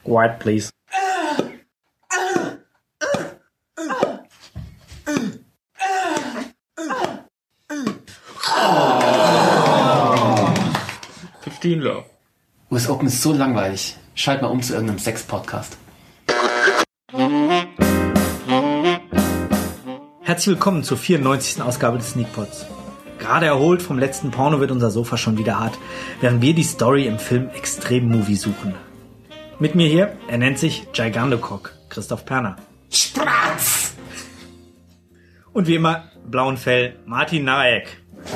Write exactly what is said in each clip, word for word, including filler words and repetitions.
Quiet, please. fifteen Love. U S Open ist so langweilig. Schalt mal um zu irgendeinem Sex-Podcast. Herzlich willkommen zur vierundneunzigsten Ausgabe des Sneakpods. Gerade erholt vom letzten Porno wird unser Sofa schon wieder hart, während wir die Story im Film Extrem Movie suchen. Mit mir hier, er nennt sich Gigantocock, Christoph Perner. Spratz! Und wie immer, blauen Fell, Martin Naek.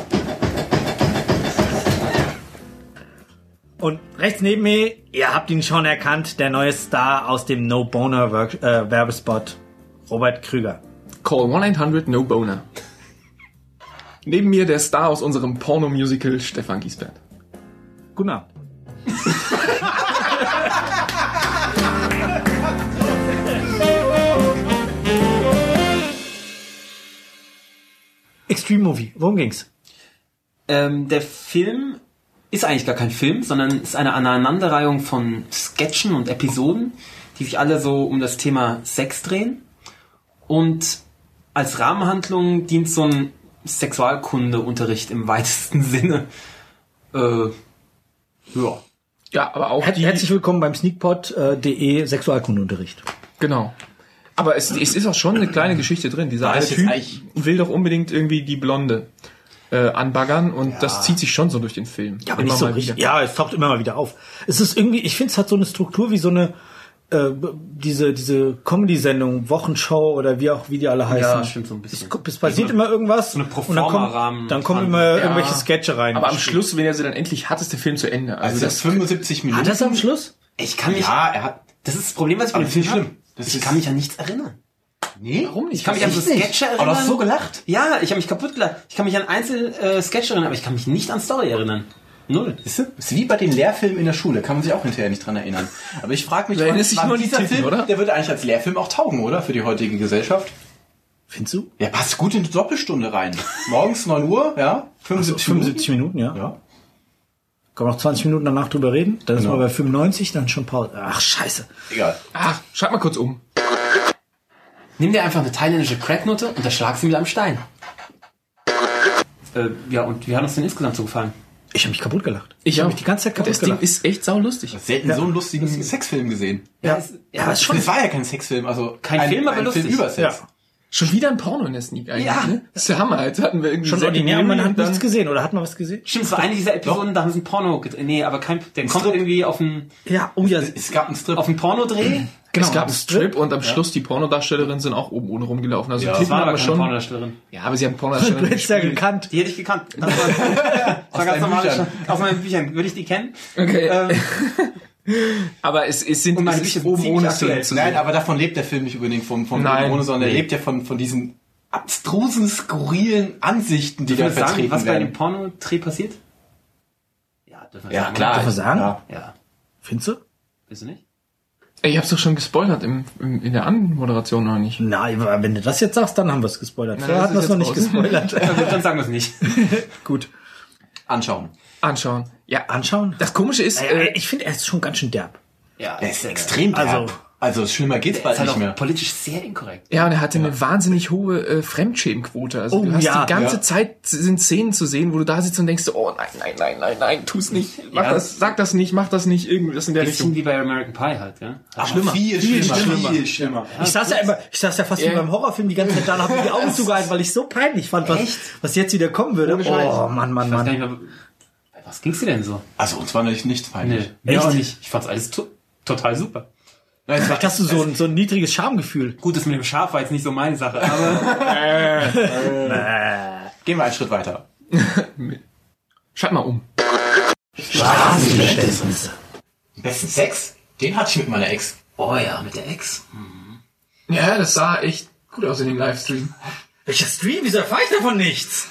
Und rechts neben mir, ihr habt ihn schon erkannt, der neue Star aus dem No-Boner-Werbespot, Robert Krüger. Call one eight hundred no boner. Neben mir der Star aus unserem Porno-Musical, Stefan Giesbert. Guten Abend. Extreme Movie, worum ging's? Ähm, der Film ist eigentlich gar kein Film, sondern ist eine Aneinanderreihung von Sketchen und Episoden, die sich alle so um das Thema Sex drehen. Und als Rahmenhandlung dient so ein Sexualkundeunterricht im weitesten Sinne. Äh, ja. Ja, aber auch Her- die... Herzlich willkommen beim Sneakpod.de Sexualkundeunterricht. Genau. Aber es, es ist auch schon eine kleine Geschichte drin. Dieser War eine das jetzt Typ eigentlich- will doch unbedingt irgendwie die Blonde äh, anbaggern und Ja. das zieht sich schon so durch den Film. Ja, aber Immer nicht so mal richtig. wieder. Ja, es taucht immer mal wieder auf. Es ist irgendwie, ich finde, es hat so eine Struktur wie so eine äh, diese diese Comedy-Sendung, Wochenshow oder wie auch wie die alle heißen. Ja, stimmt so ein bisschen. Es, es passiert immer irgendwas so eine und dann kommen, Proforma-Rahmen- dann kommen immer Ja. irgendwelche Sketche rein. Aber am Schluss, wenn er sie dann endlich hat, ist der Film zu Ende. Also, Also das das fünfundsiebzig Minuten. Hat das am Schluss? Ich kann mich... Ja, er hat... Das ist das Problem, was ich bei Aber dem Film das ist habe. schlimm. Das Ich ist- kann mich an nichts erinnern. Nee? Warum nicht? Ich kann mich an so Echt nicht? Sketche erinnern. Aber du hast so gelacht. Ja, ich habe mich kaputt gelacht. Ich kann mich an einzelne äh, Sketche erinnern, aber ich kann mich nicht an Story erinnern. Null. Ist ist wie bei den Lehrfilmen in der Schule, kann man sich auch hinterher nicht dran erinnern. Aber ich frage mich, Da erinnerst wann- dich wann nur an die dieser Titel, Film, oder? der würde eigentlich als Lehrfilm auch taugen, oder? Für die heutige Gesellschaft. Findest du? Ja, passt gut in die Doppelstunde rein. Morgens neun Uhr, ja, fünfundsiebzig, fünfundsiebzig Minuten, ja. Ja. Können wir noch zwanzig Minuten danach drüber reden? Dann ist Genau. man bei fünfundneunzig, dann schon Pause. Ach, scheiße. Egal. Ach, schreib mal kurz um. Nimm dir einfach eine thailändische Cracknote und erschlag sie mit einem Stein. Äh, ja, und wie hat uns denn insgesamt so gefallen? Ich habe mich kaputt gelacht. Ich habe auch. mich die ganze Zeit kaputt Das Ding gelacht. ist echt saulustig. Selten so einen lustigen Sexfilm gesehen. ja, es- ja, das ist schon. Das war ja kein Sexfilm, also Kein ein, Film, aber ein lustig. Film über Sex. Ja. Schon wieder ein Porno in der Sneak eigentlich, Ja. ne? Das ist der Hammer. Jetzt hatten wir irgendwie Schon Zack ordinär, and man Miri hat und dann- nichts gesehen. Oder hat man was gesehen? Stimmt, es war eine dieser Episoden, da haben sie ein Porno gedreht. Nee, aber kein, der kommt Strip. irgendwie auf einen, Ja, oh ja. Es gab einen Strip. auf einen Pornodreh. Genau, es gab einen ein Strip und am Schluss die Pornodarstellerinnen sind auch oben ohne rumgelaufen. Also Ja, die Das Titten war aber haben wir keine schon. Pornodarstellerin. Ja, aber sie haben Du Pornodarstellerinnen hättest ja gespielt. gekannt. Die hätte ich gekannt. Das war, das war ganz deinen normal. Büchern. Aus meinen Büchern. Würde ich die kennen? Okay. Ähm, Aber es, es sind Und meine es ist Bücher sind oben ziemlich ohne aktuell. Szenen zu Nein, sehen. aber davon lebt der Film nicht unbedingt von, von Nein. ohne, sondern Nee. er lebt ja von, von diesen abstrusen, skurrilen Ansichten, die ich da würde sagen, vertreten was bei werden. dem Pornodreh passiert? Ja, dürfen wir Ja, sagen. klar. Darf man sagen? Ja. Ja. Findest du? Willst du nicht? Ey, ich hab's doch schon gespoilert im, im, in der Anmoderation noch nicht. Nein, aber wenn du das jetzt sagst, dann haben wir es gespoilert. Na, Vorher das hatten wir ist es noch jetzt nicht raus. gespoilert. Ja, gut, dann sagen wir es nicht. Gut. Anschauen. Anschauen. Ja, Anschauen? das Komische ist, Naja, äh, ich finde, er ist schon ganz schön derb. Ja, Er ist extrem Also- derb. Also schlimmer geht's ist bald halt nicht auch mehr. politisch sehr inkorrekt. ja, und er hatte eine wahnsinnig hohe äh, Fremdschämenquote. Also Oh, du hast ja, die ganze ja. Zeit sind Szenen zu sehen, wo du da sitzt und denkst, oh nein, nein, nein, nein, nein, tu's nicht. Mach Ja. das, sag das nicht, mach das nicht, irgendwie das in der Bisschen Richtung. wie bei American Pie halt, gell? Aber schlimmer. Viel, Viel schlimmer. schlimmer. Viel schlimmer. Ich saß ja immer, ich saß ja fast Ja. wie beim Horrorfilm die ganze Zeit da und hab mir die Augen zugehalten, weil ich so peinlich fand, was, Echt? was jetzt wieder kommen würde. Ohne Scheiß. Oh, Mann, Mann, Ich weiß gar Mann. nicht mehr, bei was ging's dir denn so? Also uns war nicht nichts peinlich. Nee, Echt? mir auch nicht. Ich fand's alles to total super. Nein, es war- Vielleicht hast du so ein, so ein niedriges Schamgefühl. Gut, das mit dem Schaf war jetzt nicht so meine Sache, aber Gehen wir einen Schritt weiter. Schalt mal um. Straßenverständnisse. Besten Sex? Den hatte ich mit meiner Ex. oh ja, mit der Ex. Ja, das sah echt gut aus in dem Livestream. Welcher Stream? Wieso erfahre ich davon nichts?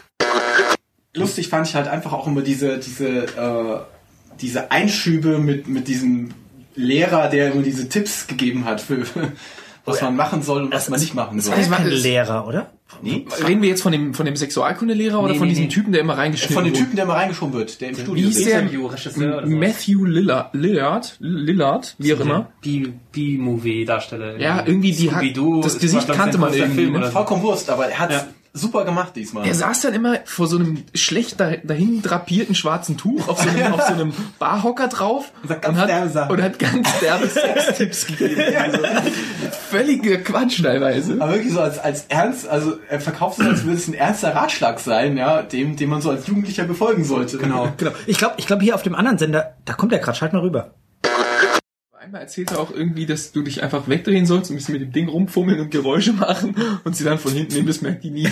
Lustig fand ich halt einfach auch immer diese, diese, äh, diese Einschübe mit, mit diesem Lehrer, der immer diese Tipps gegeben hat für, was man machen soll und was man nicht machen soll. Das ist kein Lehrer, oder? Nee? Reden wir jetzt von dem, von dem Sexualkundelehrer oder Nee, von nee, diesem nee. Typen, der immer reingeschnitten Von dem wurde? Typen, der mal reingeschoben wird, der im Studio Wie hieß ist. der? Interview, Regisseur oder sowas. Matthew Lillard, Lillard, Lillard, wie auch immer. B- B-Movie-Darsteller. Ja, irgendwie die hat, Scooby-Doo das ist Gesicht wahrscheinlich kannte sein man größter irgendwie. Film Ne? oder so. Vollkommen Wurst, aber er hat's Ja. super gemacht diesmal. Er saß dann immer vor so einem schlecht da- dahin drapierten schwarzen Tuch auf so einem, auf so einem Barhocker drauf Und sagt und ganz hat, derbe Sachen. und hat ganz derbe Sextipps gegeben. Also, völliger Quatsch teilweise. Aber wirklich so als, als ernst, also er verkauft es, als würde es ein ernster Ratschlag sein, ja, dem, den man so als Jugendlicher befolgen sollte. Genau. Genau. Ich glaube, ich glaube hier auf dem anderen Sender, da kommt der gerade, schalt mal rüber. Einmal erzählt er auch irgendwie, dass du dich einfach wegdrehen sollst und ein bisschen mit dem Ding rumfummeln und Geräusche machen und sie dann von hinten nehmen, das merkt die nie.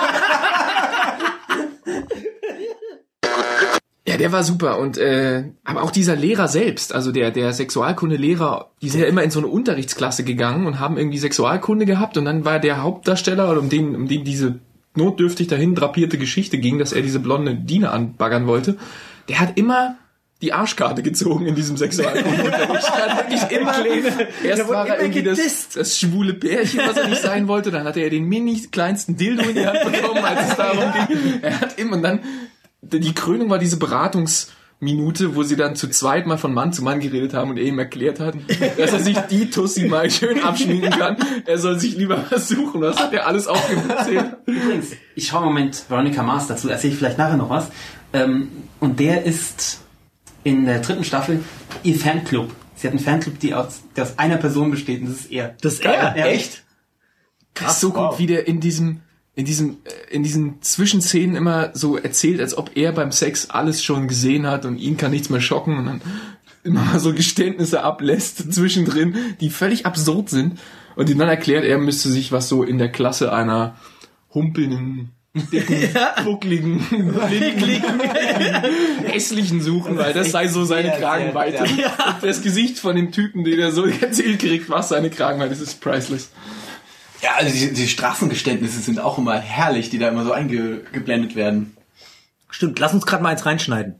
Ja, der war super und äh, aber auch dieser Lehrer selbst, also der der Sexualkundelehrer, die sind ja immer in so eine Unterrichtsklasse gegangen und haben irgendwie Sexualkunde gehabt und dann war der Hauptdarsteller, um den um den diese notdürftig dahin drapierte Geschichte ging, dass er diese blonde Dine anbaggern wollte, der hat immer die Arschkarte gezogen in diesem Sexualkundeunterricht. Er hat wirklich immer, erst war er irgendwie das, das schwule Pärchen, was er nicht sein wollte, dann hatte er den mini kleinsten Dildo in die Hand bekommen, als es darum ging. Er hat immer, und dann, die Krönung war diese Beratungsminute, wo sie dann zu zweit mal von Mann zu Mann geredet haben und er ihm erklärt hat, dass er sich die Tussi mal schön abschminken kann. Er soll sich lieber versuchen. Das hat er alles aufgezählt. Übrigens, ich schaue im Moment Veronica Mars dazu, erzähle ich vielleicht nachher noch was. Ähm, und der ist in der dritten Staffel ihr Fanclub. Sie hat einen Fanclub, die aus, der aus einer Person besteht und das ist er. Das ist er. Ja, Echt? Das ist so gut, wie der in diesem, in diesem, äh, in diesen Zwischenszenen immer so erzählt, als ob er beim Sex alles schon gesehen hat und ihn kann nichts mehr schocken und dann immer mal so Geständnisse ablässt zwischendrin, die völlig absurd sind und ihm dann erklärt, er müsste sich was so in der Klasse einer humpelnden, dicken, buckligen, blinden, hässlichen suchen, weil das sei so seine sehr, Kragenweite. sehr, Und das Gesicht von dem Typen, den er so erzählt kriegt, was seine Kragenweite ist, ist priceless. Ja, also die, die Straßengeständnisse sind auch immer herrlich, die da immer so eingeblendet werden. Stimmt, lass uns gerade mal eins reinschneiden.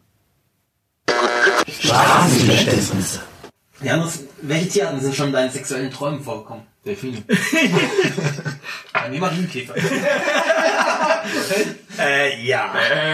Straßengeständnisse. Janus, welche Tierarten sind schon in deinen sexuellen Träumen vorgekommen? Delfine. Nee, Marienkäfer. Äh, ja.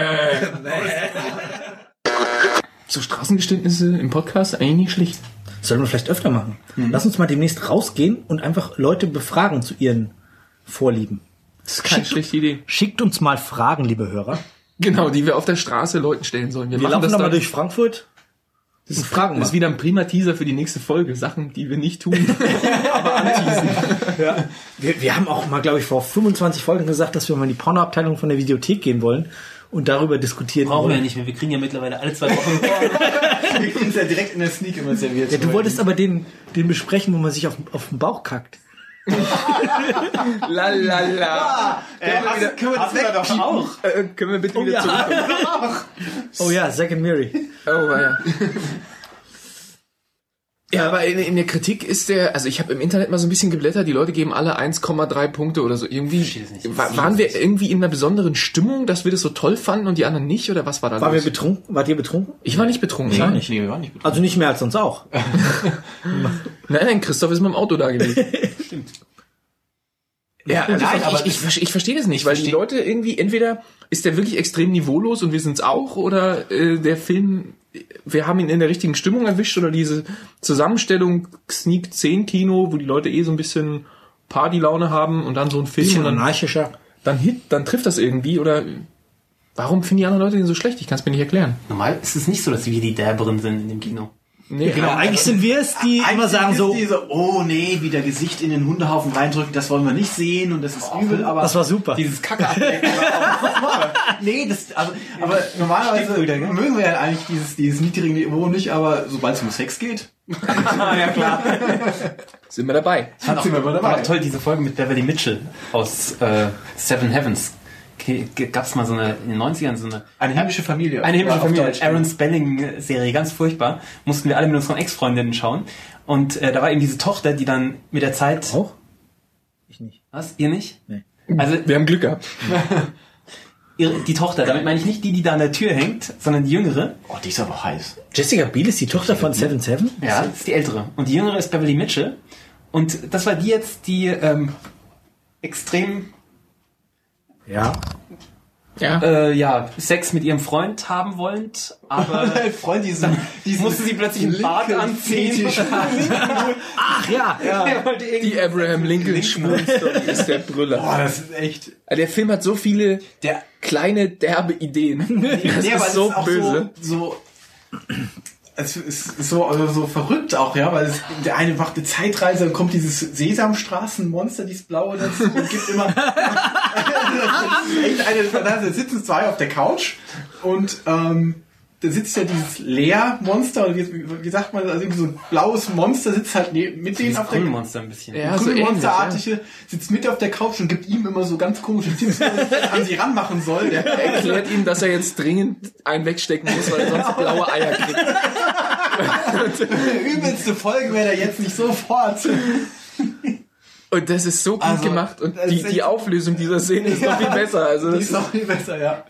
So Straßengeständnisse im Podcast eigentlich nicht schlecht. Sollen wir vielleicht öfter machen. Lass uns mal demnächst rausgehen und einfach Leute befragen zu ihren Vorlieben. Das ist keine schlechte Idee. Schickt uns mal Fragen, liebe Hörer. Genau, die wir auf der Straße Leuten stellen sollen. Wir machen laufen das doch mal dann- durch Frankfurt. Das ist Fragen Das ist wieder ein prima Teaser für die nächste Folge. Sachen, die wir nicht tun, aber anteasen. Ja. Wir, wir haben auch mal, glaube ich, vor fünfundzwanzig Folgen gesagt, dass wir mal in die Pornoabteilung von der Videothek gehen wollen und darüber diskutieren Brauchen wir wollen. ja nicht mehr, wir kriegen ja mittlerweile alle zwei Wochen Wir kriegen es ja direkt in der Sneak immer serviert. Ja, du wolltest aber den, den besprechen, wo man sich auf, auf den Bauch kackt. La la la. Äh, hast, können wir das wir doch wegpiepen? auch. Äh, können wir bitte wieder ja. zurückkommen? Oh ja, Zack and Miri. Oh, ja. Ja, aber in, in der Kritik ist der, also ich habe im Internet mal so ein bisschen geblättert, die Leute geben alle eins Komma drei Punkte oder so. Irgendwie verstehe das nicht. wa- waren wir irgendwie in einer besonderen Stimmung, dass wir das so toll fanden und die anderen nicht, oder was war da Waren wir los? betrunken? Wart ihr betrunken? Ich war nicht betrunken. Ich auch nein. nicht. Nee, wir waren nicht betrunken. Also nicht mehr als sonst auch. Nein, nein, Christoph ist mit dem Auto da gewesen. Stimmt. Ja, also Nein, ich, aber ich, ich, ich verstehe das nicht, weil die versteh- Leute irgendwie, entweder ist der wirklich extrem niveaulos und wir sind's auch, oder äh, der Film, wir haben ihn in der richtigen Stimmung erwischt, oder diese Zusammenstellung Sneak zehn Kino, wo die Leute eh so ein bisschen Partylaune haben und dann so ein Film Bisschen und dann, anarchischer. dann hit, dann trifft das irgendwie, oder warum finden die anderen Leute den so schlecht? Ich kann es mir nicht erklären. Normal ist es nicht so, dass wir die Derberen sind in dem Kino. Nee, Genau, eigentlich sind wir es, die immer sagen so, Die so, oh nee, wieder Gesicht in den Hundehaufen reindrücken, das wollen wir nicht sehen und das ist übel, aber... das war super. Dieses Kacke ablecken. Nee, das, also, aber normalerweise Stimmt wieder, gell? mögen wir ja eigentlich dieses, dieses niedrige Niveau nicht, aber sobald es um Sex geht, Ja, klar. sind wir dabei. Fand auch, sind wir mal dabei. fand auch toll, diese Folge mit Beverly Mitchell aus äh, Seven Heavens. Gab es mal so eine, in den neunzigern so eine... eine himmlische Familie. Eine himmlische Auf Familie, Deutsch. Aaron Spelling-Serie, ganz furchtbar. Mussten wir alle mit unseren Ex-Freundinnen schauen. Und äh, da war eben diese Tochter, die dann mit der Zeit... Auch? Ich nicht. Was? Ihr nicht? Nee. Also Wir haben Glück gehabt. ihre, die Tochter, damit meine ich nicht die, die da an der Tür hängt, sondern die jüngere. Oh, die ist aber heiß. Jessica Biel ist die Tochter von Seven Seven? Ja, das ist die ältere. Und die jüngere ist Beverly Mitchell. Und das war die jetzt, die ähm, extrem Ja. Ja. äh, ja, Sex mit ihrem Freund haben wollt, aber Freund, diesen, diesen musste sie plötzlich einen Bart anziehen. Ach ja. Er wollte irgendwie- Die Abraham Lincoln Schmunzstory ist der Brüller. Boah, das ist echt... Der Film hat so viele Der, kleine, derbe Ideen. Das nee, aber ist es so ist auch böse. So, so, es ist so, also so verrückt auch, ja, weil es, der eine macht eine Zeitreise, dann kommt dieses Sesamstraßenmonster, dieses blaue dazu und gibt immer, das ist echt eine, da sitzen zwei auf der Couch und, ähm, da sitzt ja dieses Leer-Monster, oder wie, wie sagt man, also irgendwie so ein blaues Monster sitzt halt ne, mit denen auf der Monster ein bisschen. Ja, so ähnlich, Monsterartige sitzt mit auf der Couch und gibt ihm immer so ganz komische Tipps, an sie ranmachen soll. Der Erklärt ihm, dass er jetzt dringend einen wegstecken muss, weil er sonst blaue Eier kriegt. übelste Folge wäre er jetzt nicht sofort. Und das ist so gut Also, gemacht. Und das die, ist echt- die Auflösung dieser Szene ist noch viel besser. Also Die das ist noch viel besser, ja.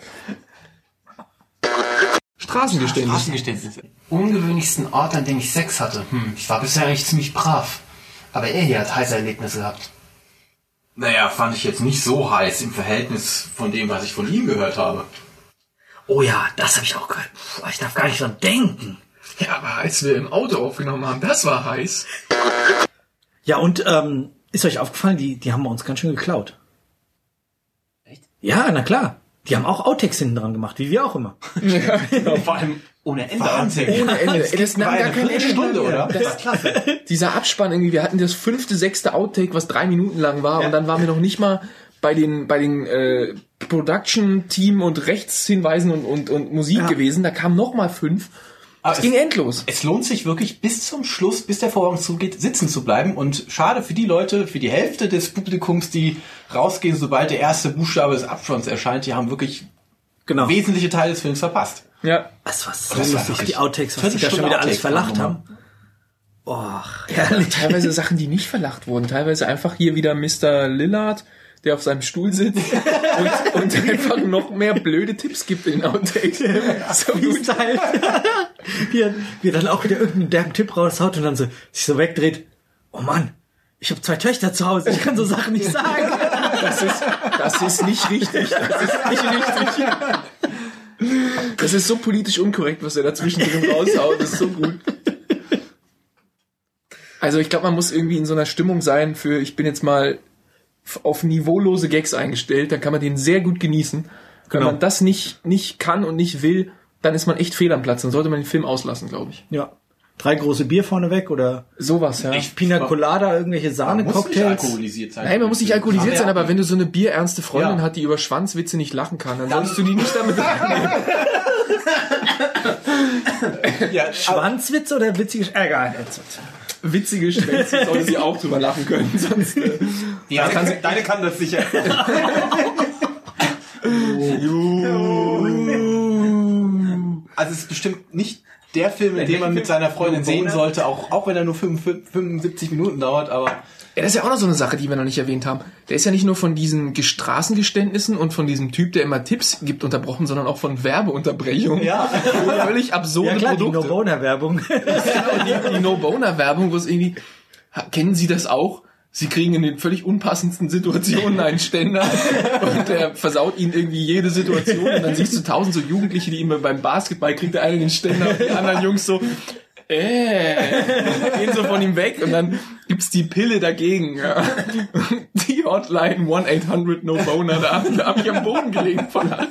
Straßengeständnis. Straßengeständnisse. Ungewöhnlichsten Ort, an dem ich Sex hatte. Hm, ich war bisher eigentlich ziemlich brav. Aber er hier hat heiße Erlebnisse gehabt. Naja, fand ich jetzt nicht so heiß im Verhältnis von dem, was ich von ihm gehört habe. Oh ja, das habe ich auch gehört. Puh, ich darf gar nicht dran denken. Ja, aber als wir im Auto aufgenommen haben, das war heiß. Ja, und ähm, ist euch aufgefallen, die, die haben wir uns ganz schön geklaut. Echt? Ja, na klar. Die haben auch Outtakes hinten dran gemacht, wie wir auch immer. Vor allem ohne Ende. Wahnsinn. Ohne Ende. Ey, das nahm War gar eine kein Ende. Viertelstunde, oder? Das war klasse. Dieser Abspann irgendwie, wir hatten das fünfte, sechste Outtake, was drei Minuten lang war, und dann waren wir noch nicht mal bei den bei den äh, Production-Team und Rechtshinweisen und, und, und Musik Ja. gewesen. Da kamen noch mal fünf. Aber Es es- ging endlos. Es lohnt sich wirklich bis zum Schluss, bis der Vorhang zugeht, sitzen zu bleiben. Und schade für die Leute, für die Hälfte des Publikums, die rausgehen, sobald der erste Buchstabe des Abspanns erscheint, die haben wirklich Genau. wesentliche Teile des Films verpasst. Ja. Das war so Das war lustig, wirklich die Outtakes, was die da schon Viertelstunde wieder alles Outtake verlacht haben haben. Boah, herrlich. Teilweise Sachen, die nicht verlacht wurden. Teilweise einfach hier wieder Mister Lillard, der auf seinem Stuhl sitzt und, und einfach noch mehr blöde Tipps gibt in den Outtakes. So gut. Halt. wie, er, wie er dann auch wieder irgendeinen derben Tipp raushaut und dann so sich so wegdreht. Oh Mann, ich habe zwei Töchter zu Hause, ich kann so Sachen nicht sagen. Das ist, das ist nicht richtig. Das ist nicht richtig. Das ist so politisch unkorrekt, was er da zwischendrin raushaut. Das ist so gut. Also ich glaube, man muss irgendwie in so einer Stimmung sein für, ich bin jetzt mal f- auf niveaulose Gags eingestellt, dann kann man den sehr gut genießen. Wenn Genau. man das nicht, nicht kann und nicht will, dann ist man echt fehl am Platz. Dann sollte man den Film auslassen, glaube ich. Ja. Drei große Bier vorneweg oder Sowas, ja. Pina Colada, irgendwelche Muss nicht Sahne-Cocktails. alkoholisiert sein. Nein, man muss nicht alkoholisiert Aber sein, ja. aber wenn du so eine bierernste Freundin Ja. hat, die über Schwanzwitze nicht lachen kann, dann solltest du die nicht damit reinnehmen. Ja, Schwanzwitz oder witziges Ärger? Witzige Schwänze sollte sie auch drüber lachen können, sonst äh, ja, Deine, kann, deine kann das sicher. also es ist bestimmt nicht der Film, den man mit seiner Freundin sehen sollte, auch, auch wenn er nur fünfundsiebzig Minuten dauert, aber ja, das ist ja auch noch so eine Sache, die wir noch nicht erwähnt haben. Der ist ja nicht nur von diesen Straßengeständnissen und von diesem Typ, der immer Tipps gibt, unterbrochen, sondern auch von Werbeunterbrechungen. Ja. Völlig absurde Ja klar, die Produkte. No-Boner-Werbung. die, die No-Boner-Werbung, wo es irgendwie, ha, kennen Sie das auch? Sie kriegen in den völlig unpassendsten Situationen einen Ständer und der versaut ihnen irgendwie jede Situation und dann siehst du tausend so Jugendliche, die immer beim Basketball kriegt der eine den Ständer und die anderen Jungs so, äh, gehen so von ihm weg und dann gibt's die Pille dagegen. Ja. Die Hotline one eight hundred No Boner, da hab, da hab ich am Boden gelegen von Lachen.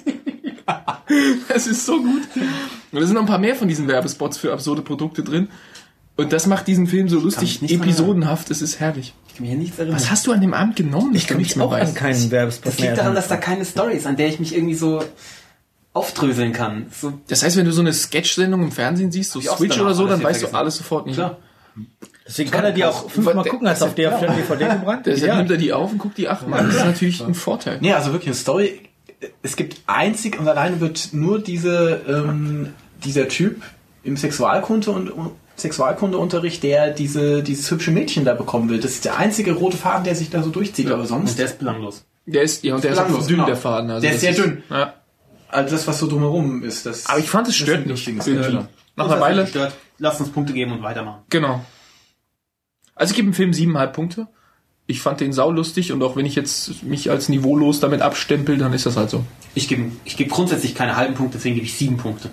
Das ist so gut. Und da sind noch ein paar mehr von diesen Werbespots für absurde Produkte drin. Und das macht diesen Film so lustig, mich nicht dran episodenhaft, es ist herrlich. Ich kann mich hier nichts erinnern. Was hast du an dem Abend genommen? Ich kann mich auch an keinen Werbespot Das mehr liegt daran, erinnern. dass da keine Story ist, an der ich mich irgendwie so aufdröseln kann. So, Das heißt, wenn du so eine Sketch-Sendung im Fernsehen siehst, so ich auch Switch danach oder so, alles dann hier weißt du vergessen. alles sofort nicht. klar. Deswegen kann er die auch fünfmal gucken, als auf der auf der D V D gebrannt. Deshalb Ja. nimmt er die auf und guckt die achtmal. Das ist natürlich ein Vorteil. nee, also wirklich eine Story. Es gibt einzig und alleine wird nur diese, ähm, dieser Typ im Sexualkunde und Sexualkundeunterricht, der diese, dieses hübsche Mädchen da bekommen will. Das ist der einzige rote Faden, der sich da so durchzieht, aber sonst. Und der ist belanglos. Der ist, ja, und der ist auch Belanglos, dünn, genau. der Faden. Also Der das ist sehr dünn. Ja. Also das, was so drumherum ist. Das, Aber ich fand, es das stört sind nicht. lustige Irgendwie. Sketche. Nach einer Weile. Stört. Lass uns Punkte geben und weitermachen. Genau. Also ich gebe dem Film siebeneinhalb Punkte. Ich fand den saulustig und auch wenn ich jetzt mich als niveaulos damit abstempel, dann ist das halt so. Ich gebe ich gebe grundsätzlich keine halben Punkte, deswegen gebe ich sieben Punkte.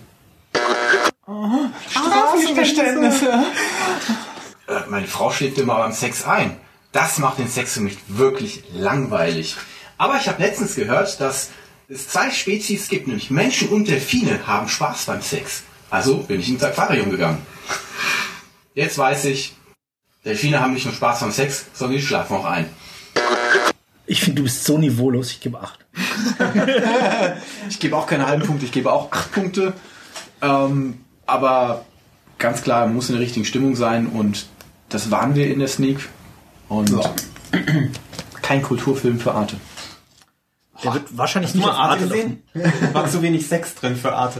Straßengeständnisse. Äh, meine Frau schläft immer beim Sex ein. Das macht den Sex für mich wirklich langweilig. Aber ich habe letztens gehört, dass es zwei Spezies gibt, nämlich Menschen und Delfine haben Spaß beim Sex. Also bin ich ins Aquarium gegangen. Jetzt weiß ich, Delfine haben nicht nur Spaß beim Sex, sondern die schlafen auch ein. Ich finde, du bist so niveaulos, ich gebe acht. Ich gebe auch keine halben Punkte, ich gebe auch acht Punkte. Ähm, aber ganz klar, muss in der richtigen Stimmung sein und das waren wir in der Sneak. Und Ja. kein Kulturfilm für Arte. Der wird wahrscheinlich Hast du nicht mal auf Arte Arte gesehen? War zu wenig Sex drin für Arte.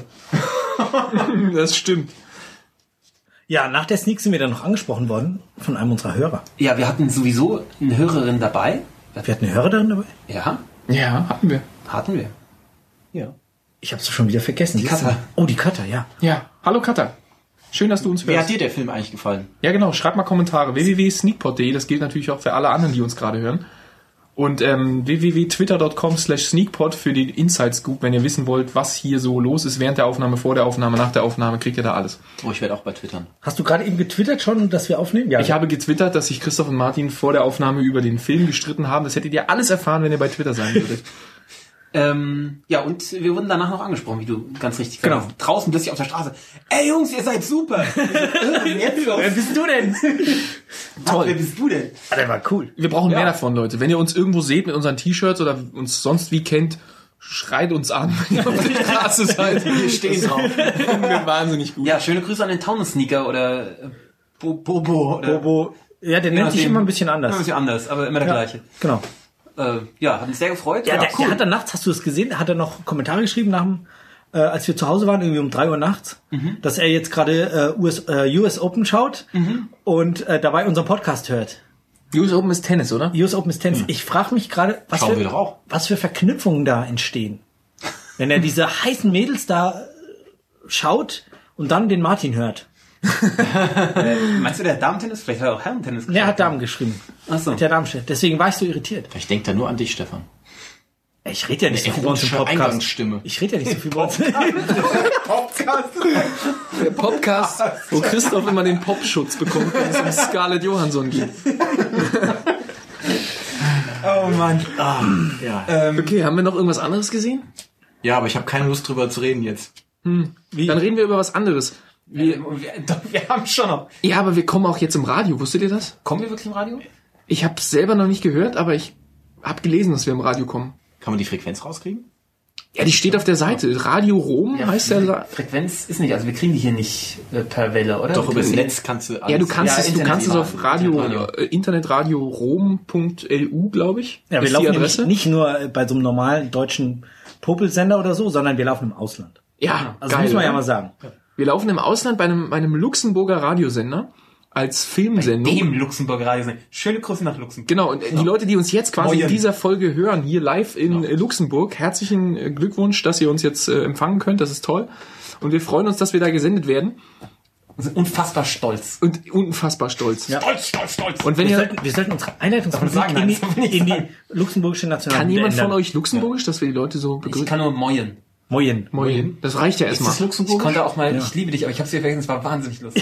Das stimmt. Ja, nach der Sneak sind wir dann noch angesprochen worden von einem unserer Hörer. Ja, wir hatten sowieso eine Hörerin dabei. Wir hatten eine Hörerin dabei? Ja, Ja, hatten wir. hatten wir. Ja. Ich habe es schon wieder vergessen. Die Siehst du? Katha. Oh, die Katha, ja. Ja. Hallo Katha. Schön, dass du uns Wie hat hörst. dir der Film eigentlich gefallen? Ja, genau. Schreibt mal Kommentare. w w w punkt sneakpot punkt d e. Das gilt natürlich auch für alle anderen, die uns gerade hören. Und ähm, w w w punkt twitter punkt com slash sneakpot für die Inside-Scoop. Wenn ihr wissen wollt, was hier so los ist während der Aufnahme, vor der Aufnahme, nach der Aufnahme, kriegt ihr da alles. Oh, ich werde auch bei Twittern. Hast du gerade eben getwittert schon, dass wir aufnehmen? Ja. Ich habe getwittert, dass sich Christoph und Martin vor der Aufnahme über den Film gestritten haben. Das hättet ihr alles erfahren, wenn ihr bei Twitter sein würdet. Ähm, ja, und wir wurden danach noch angesprochen, wie du ganz richtig Genau. sagst. Draußen plötzlich auf der Straße. Ey Jungs, ihr seid super! Jetzt los. Wer bist du denn? Toll. Wer bist du denn? Ah, der war cool. Wir brauchen Ja. mehr davon, Leute. Wenn ihr uns irgendwo seht mit unseren T-Shirts oder uns sonst wie kennt, schreit uns an, wenn ihr auf der Straße seid. Wir stehen drauf. Wir wahnsinnig gut. Ja, schöne Grüße an den Taunus-Sneaker oder äh, Bo- Bobo. Oder Bobo. Ja, der nennt sich nachdem. immer ein bisschen Immer anders. ein bisschen anders, aber immer der Ja, gleiche. genau. Äh, ja, hat mich sehr gefreut. Ja, Ja, der, der hat dann nachts, hast du es gesehen, hat er noch Kommentare geschrieben nach dem, äh, als wir zu Hause waren, irgendwie um drei Uhr nachts, dass er jetzt gerade äh, U S, äh, U S Open schaut und äh, dabei unseren Podcast hört. U S Open ist Tennis, oder? U S Open ist Tennis. Ich frage mich gerade, was Schauen für, wir doch auch. was für Verknüpfungen da entstehen. Wenn er diese heißen Mädels da schaut und dann den Martin hört. Meinst du, der hat Damen-Tennis? Vielleicht hat er auch Herren-Tennis geschaut. Der hat Damen geschrieben. Achso. Der Damenchef. Deswegen war ich so irritiert. Vielleicht denkt er nur an dich, Stefan. Ich rede ja nicht so viel bei uns im erotische Podcast. Eingangsstimme. Ich rede ja nicht so viel bei uns. Der Podcast, wo Christoph immer den Popschutz bekommt, wenn es um Scarlett Johansson geht. Oh Mann. Ja. Okay, haben wir noch irgendwas anderes gesehen? ja, aber ich habe keine Lust drüber zu reden jetzt. Dann reden wir über was anderes. Wir, Wir, doch, wir haben schon noch. ja, aber wir kommen auch jetzt im Radio. Wusstet ihr das? Kommen wir wirklich im Radio? Ich habe es selber noch nicht gehört, aber ich habe gelesen, dass wir im Radio kommen. Kann man die Frequenz rauskriegen? Ja, die steht auf der Seite. Radio Rom heißt der. Sa- Frequenz ist nicht, also wir kriegen die hier nicht äh, per Welle, oder? Doch, Wir über das kriegen- Netz kannst du alles. Ja, du kannst Ja, es, du kannst es auf Radio, Internetradio. äh, internetradio rom punkt l u, glaube ich. Ja, wir ist laufen die nämlich Adresse. nicht nur bei so einem normalen deutschen Popelsender oder so, sondern wir laufen im Ausland. Ja, Also geil, muss man ja oder? mal sagen. Wir laufen im Ausland bei einem, bei einem Luxemburger Radiosender als Filmsendung. Dem Luxemburger Radio. Schöne Grüße nach Luxemburg. Genau, und die Leute, die uns jetzt quasi Moin. in dieser Folge hören, hier live in äh, Luxemburg, herzlichen äh, Glückwunsch, dass ihr uns jetzt äh, empfangen könnt, das ist toll. Und wir freuen uns, dass wir da gesendet werden Wir sind unfassbar stolz. und unfassbar stolz. Ja. Stolz, stolz, stolz. Und wenn Wir ihr, sollten, wir sollten unsere Einleitungsmusik sagen? in, Nein, das darf man die, nicht in die sagen. luxemburgische National kann jemand von ändern. euch Luxemburgisch, dass wir die Leute so Ich begrüßen? kann nur moin. Moin. Moin. Das reicht ja erstmal. Ich konnte auch mal, ich liebe dich, aber ich hab's dir vergessen, es war wahnsinnig lustig.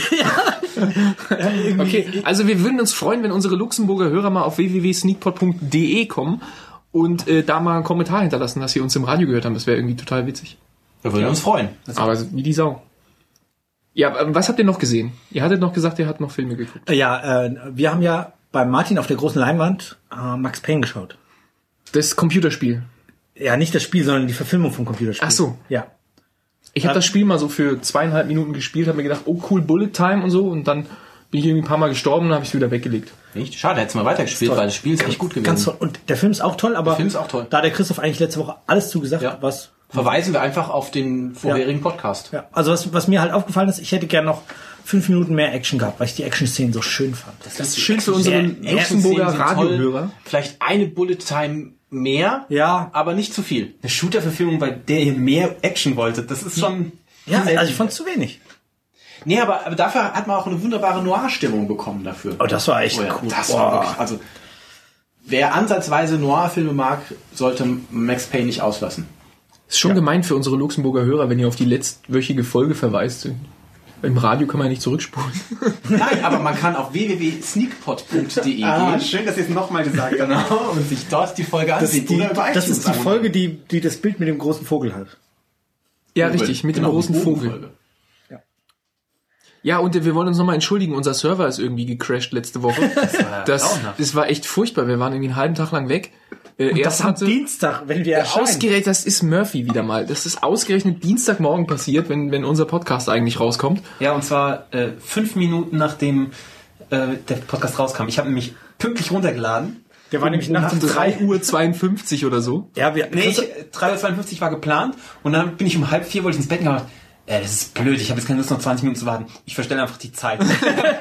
Okay, also wir würden uns freuen, wenn unsere Luxemburger Hörer mal auf w w w punkt sneakpot punkt d e kommen und äh, da mal einen Kommentar hinterlassen, dass sie uns im Radio gehört haben. Das wäre irgendwie total witzig. Wir würden uns freuen. Aber wie die Sau. Ja, ähm, was habt ihr noch gesehen? Ihr hattet noch gesagt, ihr habt noch Filme geguckt. Ja, äh, wir haben ja bei Martin auf der großen Leinwand äh, Max Payne geschaut. Das Computerspiel. Ja, nicht das Spiel, sondern die Verfilmung vom Computerspiel. Ach so. Ja. Ich habe das Spiel mal so für zweieinhalb Minuten gespielt, habe mir gedacht, oh cool, Bullet Time und so. Und dann bin ich irgendwie ein paar Mal gestorben und habe ich es wieder weggelegt. Echt? Schade, hättest du mal weitergespielt, weil das Spiel ist echt gut gewesen. Ganz toll. Und der Film ist auch toll, aber Der Film ist auch toll. da hat der Christoph eigentlich letzte Woche alles zugesagt, Ja. was... Verweisen wir einfach auf den vorherigen Podcast. Ja, also was, was mir halt aufgefallen ist, ich hätte gern noch fünf Minuten mehr Action gehabt, weil ich die Action-Szenen so schön fand. Das ist schön für unsere Luxemburger Radiohörer. Vielleicht eine Bullet Time mehr, Ja. aber nicht zu viel. Eine Shooter-Verfilmung, bei der ihr mehr Action wolltet, das ist schon... Ja, also ich fand es zu wenig. Nee, aber, aber dafür hat man auch eine wunderbare Noir-Stimmung bekommen dafür. Oh, das war echt Oh ja, cool. das Boah. war wirklich, also wer ansatzweise Noir-Filme mag, sollte Max Payne nicht auslassen. Ist schon Ja. gemein für unsere Luxemburger Hörer, wenn ihr auf die letztwöchige Folge verweist. Im Radio kann man ja nicht zurückspulen. Nein, aber man kann auf w w w punkt sneakpot punkt d e Ah, gehen. schön, dass ihr es nochmal gesagt habt. Genau, und sich dort die Folge Das ansehen. ist die, Oder über das iTunes ist die abonnieren. Folge, die, die das Bild mit dem großen Vogel hat. Ja, richtig, mit Genau, dem großen die Vogel. Bogenfolge. Ja, und wir wollen uns nochmal entschuldigen, unser Server ist irgendwie gecrashed letzte Woche. Das, grauenhaft. das war echt furchtbar, wir waren irgendwie einen halben Tag lang weg. Äh, Und erst das am hatte- Dienstag, wenn wir erscheinen. Ausgerechnet, das ist Murphy wieder mal. Das ist ausgerechnet Dienstagmorgen passiert, wenn, wenn unser Podcast eigentlich rauskommt. Ja, und zwar äh, fünf Minuten nachdem äh, der Podcast rauskam. Ich habe nämlich pünktlich runtergeladen. Der war nämlich nachts um drei drei. Uhr zweiundfünfzig oder so. Ja, wir, Nee, ich, drei Uhr zweiundfünfzig war geplant und dann bin ich um halb vier, wollte ich ins Bett gehen und gedacht, äh, das ist blöd, ich habe jetzt keine Lust, noch zwanzig Minuten zu warten. Ich verstelle einfach die Zeit. Und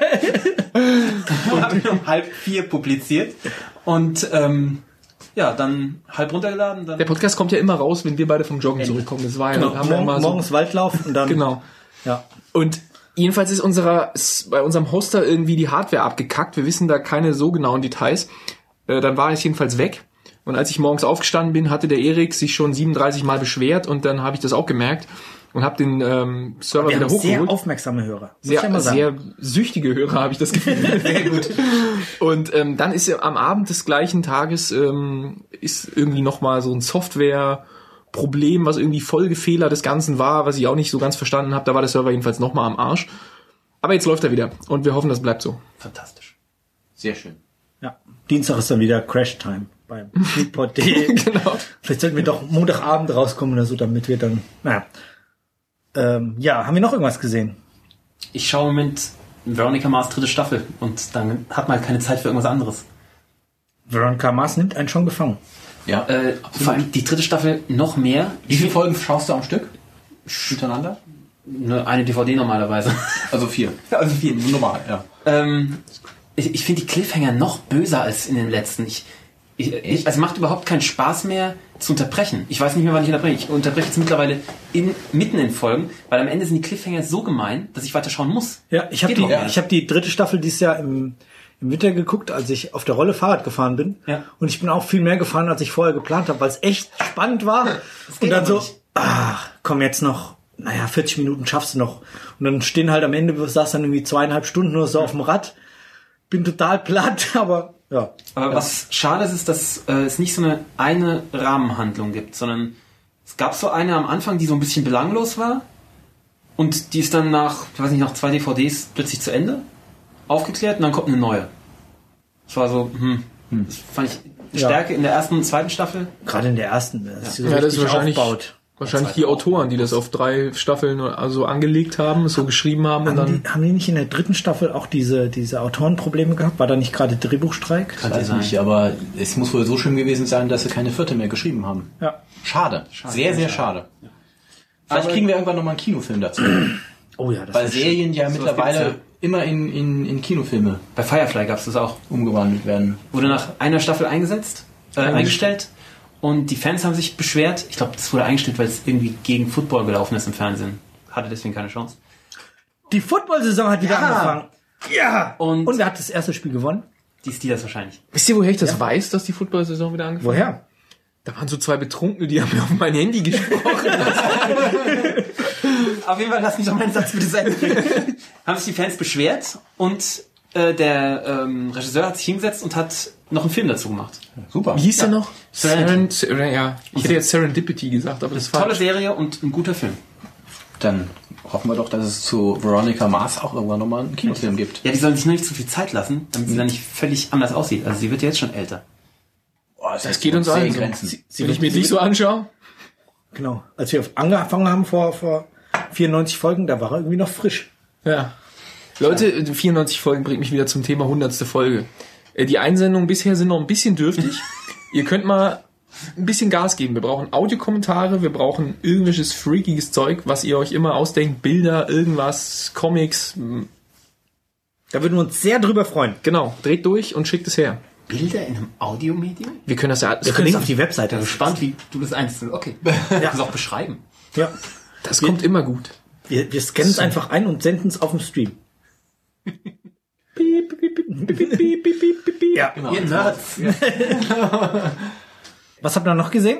habe ihn um halb vier publiziert und ähm, ja, dann halb runtergeladen. Dann Der Podcast kommt ja immer raus, wenn wir beide vom Joggen zurückkommen. Das war ja, genau, haben wir morgen, mal so, morgens Waldlauf und dann. genau. Ja. Und jedenfalls ist unserer, ist bei unserem Hoster irgendwie die Hardware abgekackt. Wir wissen da keine so genauen Details. Äh, dann war es jedenfalls weg. Und als ich morgens aufgestanden bin, hatte der Erik sich schon siebenunddreißig Mal beschwert und dann habe ich das auch gemerkt und habe den ähm, Server Wir wieder haben sehr hochgeholt. aufmerksame Hörer. Muss ich ja Sehr, mal sagen. sehr süchtige Hörer, habe ich das Gefühl. Sehr gut. Und ähm, dann ist ja am Abend des gleichen Tages ähm, ist irgendwie nochmal so ein Software-Problem, was irgendwie Folgefehler des Ganzen war, was ich auch nicht so ganz verstanden habe. Da war der Server jedenfalls nochmal am Arsch. Aber jetzt läuft er wieder und wir hoffen, das bleibt so. fantastisch. Sehr schön. Ja. Dienstag ist dann wieder Crash-Time beim sneakpot punkt d e. Genau. Vielleicht sollten wir doch Montagabend rauskommen oder so, damit wir dann, naja. Ähm, ja, haben wir noch irgendwas gesehen? Ich schaue im Moment Veronica Mars dritte Staffel und dann hat man halt keine Zeit für irgendwas anderes. Veronica Mars nimmt einen schon gefangen. Ja. Äh, vor allem die dritte Staffel noch mehr. Wie viele Folgen schaust du am Stück? Hintereinander? Ne, eine D V D normalerweise. Also vier. Also viel. Normal, ja. Ähm, ich ich finde die Cliffhanger noch böser als in den letzten. Ich, ich, ich, also macht überhaupt keinen Spaß mehr zu unterbrechen. Ich weiß nicht mehr, wann ich unterbreche. Ich unterbreche jetzt mittlerweile in, mitten in Folgen, weil am Ende sind die Cliffhanger so gemein, dass ich weiterschauen muss. Ja, ich habe Geht die, doch nicht. ich habe die dritte Staffel dieses Jahr im, im Winter geguckt, als ich auf der Rolle Fahrrad gefahren bin. Ja. Und ich bin auch viel mehr gefahren, als ich vorher geplant habe, weil es echt spannend war. Und geht dann aber so, nicht. ach, komm jetzt noch, naja, vierzig Minuten schaffst du noch. Und dann stehen halt am Ende, du saß dann irgendwie zweieinhalb Stunden nur so auf dem Rad. Bin total platt, aber ja. Aber was schade ist, ist, dass äh, es nicht so eine eine Rahmenhandlung gibt, sondern es gab so eine am Anfang, die so ein bisschen belanglos war und die ist dann nach, ich weiß nicht, nach zwei D V Ds plötzlich zu Ende aufgeklärt und dann kommt eine neue. Das war so, hm, das fand ich Ja. Stärke in der ersten und zweiten Staffel. Gerade in der ersten, das Ja, das ist wahrscheinlich, aufbaut. wahrscheinlich die Autoren, die das auf drei Staffeln also angelegt haben, so geschrieben haben und Haben dann... die, haben die nicht in der dritten Staffel auch diese, diese Autorenprobleme gehabt? War da nicht gerade Drehbuchstreik? Ich weiß nicht, aber es muss wohl so schlimm gewesen sein, dass sie keine vierte mehr geschrieben haben. Ja. Schade. sehr, sehr schade. Vielleicht Aber- kriegen wir irgendwann nochmal einen Kinofilm dazu. Oh ja, das Weil ist schön. Serien ja Sowas mittlerweile gibt's immer in, in, in Kinofilme Bei Firefly gab es das auch. umgewandelt werden. Wurde nach einer Staffel eingesetzt, äh, eingestellt und die Fans haben sich beschwert. Ich glaube, das wurde eingestellt, weil es irgendwie gegen Football gelaufen ist im Fernsehen. Hatte deswegen keine Chance. Die Football-Saison hat wieder Ja. angefangen. Ja! Und- Und wer hat das erste Spiel gewonnen? Die Steelers wahrscheinlich. Wisst ihr, woher ich das weiß, dass die Football-Saison wieder angefangen hat? Woher? Da waren so zwei Betrunkene, die haben mir auf mein Handy gesprochen. Auf jeden Fall, lass mich doch meinen Satz bitte sein. Haben sich die Fans beschwert und äh, der ähm, Regisseur hat sich hingesetzt und hat noch einen Film dazu gemacht. Super. Wie hieß der noch? Serenity. Seren, Seren, ja, ich hätte jetzt Serendipity gesagt, aber das war... Tolle Serie und ein guter Film. Dann hoffen wir doch, dass es zu Veronica Mars auch irgendwann nochmal einen Kinofilm gibt. Ja, die sollen sich nur nicht zu viel Zeit lassen, damit sie dann nicht völlig anders aussieht. Also sie wird ja jetzt schon älter. Oh, Das geht uns allen so. Grenzen. Wenn ich mir nicht so anschaue. Genau. Als wir angefangen haben vor, vor vierundneunzig Folgen, da war er irgendwie noch frisch. Ja. Leute, vierundneunzig Folgen bringt mich wieder zum Thema hundertste Folge. Äh, Die Einsendungen bisher sind noch ein bisschen dürftig. Ihr könnt mal ein bisschen Gas geben. Wir brauchen Audiokommentare, wir brauchen irgendwelches freakiges Zeug, was ihr euch immer ausdenkt. Bilder, irgendwas, Comics. Da würden wir uns sehr drüber freuen. Genau, dreht durch und schickt es her. Bilder in einem Audiomedium? Wir können das ja alles Wir können es verlinken. auf die Webseite. Gespannt, wie du das einst. Okay. Ja. Das auch beschreiben. Ja. Das kommt immer gut. Wir, wir scannen es einfach ein und senden es auf dem Stream. Ja, Genau. Ihr Nerds. Was habt ihr noch gesehen?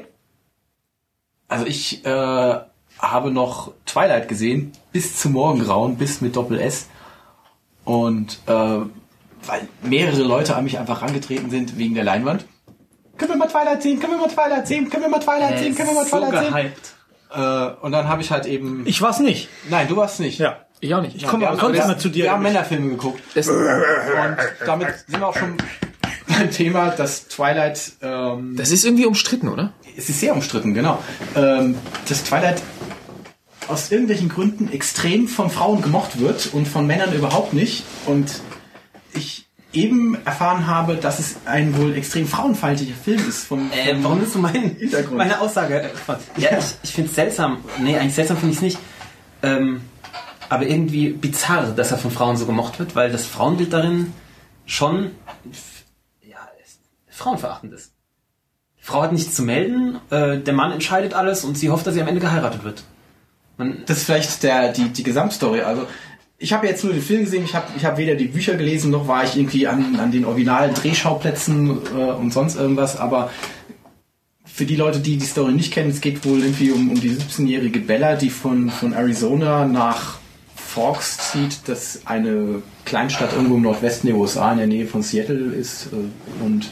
Also ich äh, habe noch Twilight gesehen, bis zum Morgengrauen, bis mit Doppel S. Und äh, weil mehrere Leute an mich einfach rangetreten sind wegen der Leinwand. Können wir mal Twilight sehen? Können wir mal Twilight sehen? Können wir mal Twilight sehen? Können wir mal Twilight sehen? So gehypt. Äh, und dann habe ich halt eben... Ich war's nicht. Nein, du warst nicht. Ja. Ich auch nicht. Ich komme wir aber haben- sonst wir- immer zu dir. Wir haben Männerfilme geguckt. Das, Und damit sind wir auch schon beim Thema, dass Twilight... Ähm, das ist irgendwie umstritten, oder? es ist sehr umstritten, genau. Ähm, dass Twilight aus irgendwelchen Gründen extrem von Frauen gemocht wird und von Männern überhaupt nicht. Und ich eben erfahren habe, dass es ein wohl extrem frauenfeindlicher Film ist. Vom, Äh, vom warum nimmst du meinen, Hintergrund? meine Aussage? äh, Ja, ich, ich finde es seltsam. Nee, eigentlich seltsam finde ich es nicht. Ähm, aber irgendwie bizarr, dass er von Frauen so gemocht wird, weil das Frauenbild darin schon f- ja, ist frauenverachtend ist. Die Frau hat nichts zu melden, äh, der Mann entscheidet alles und sie hofft, dass sie am Ende geheiratet wird. Man, Das ist vielleicht der, die, die Gesamtstory. Also ich habe jetzt nur den Film gesehen, ich habe ich hab weder die Bücher gelesen, noch war ich irgendwie an, an den originalen Drehschauplätzen äh, und sonst irgendwas, aber für die Leute, die die Story nicht kennen, es geht wohl irgendwie um, um die siebzehnjährige Bella, die von, von Arizona nach Forks zieht, das eine Kleinstadt irgendwo im Nordwesten der U S A in der Nähe von Seattle ist äh, und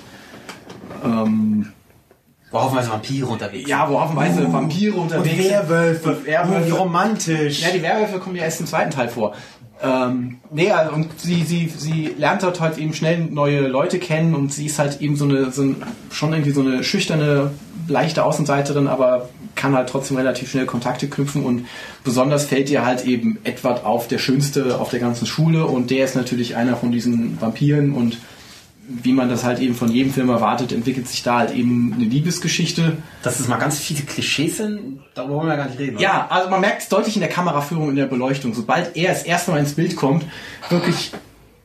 ähm, wo haufenweise Vampire unterwegs ja, wo haufenweise Vampire unterwegs sind. Werwölfe. Und Werwölfe. Wie romantisch. Ja, die Werwölfe kommen ja erst im zweiten Teil vor. Ähm, nee, also, und sie, sie, sie lernt dort halt eben schnell neue Leute kennen und sie ist halt eben so eine, so ein, schon irgendwie so eine schüchterne, leichte Außenseiterin, aber kann halt trotzdem relativ schnell Kontakte knüpfen und besonders fällt ihr halt eben Edward auf, der Schönste auf der ganzen Schule und der ist natürlich einer von diesen Vampiren und wie man das halt eben von jedem Film erwartet, entwickelt sich da halt eben eine Liebesgeschichte. Dass es mal ganz viele Klischees sind, darüber wollen wir gar nicht reden. oder? Ja, also man merkt es deutlich in der Kameraführung, in der Beleuchtung. Sobald er das erste Mal ins Bild kommt, wirklich,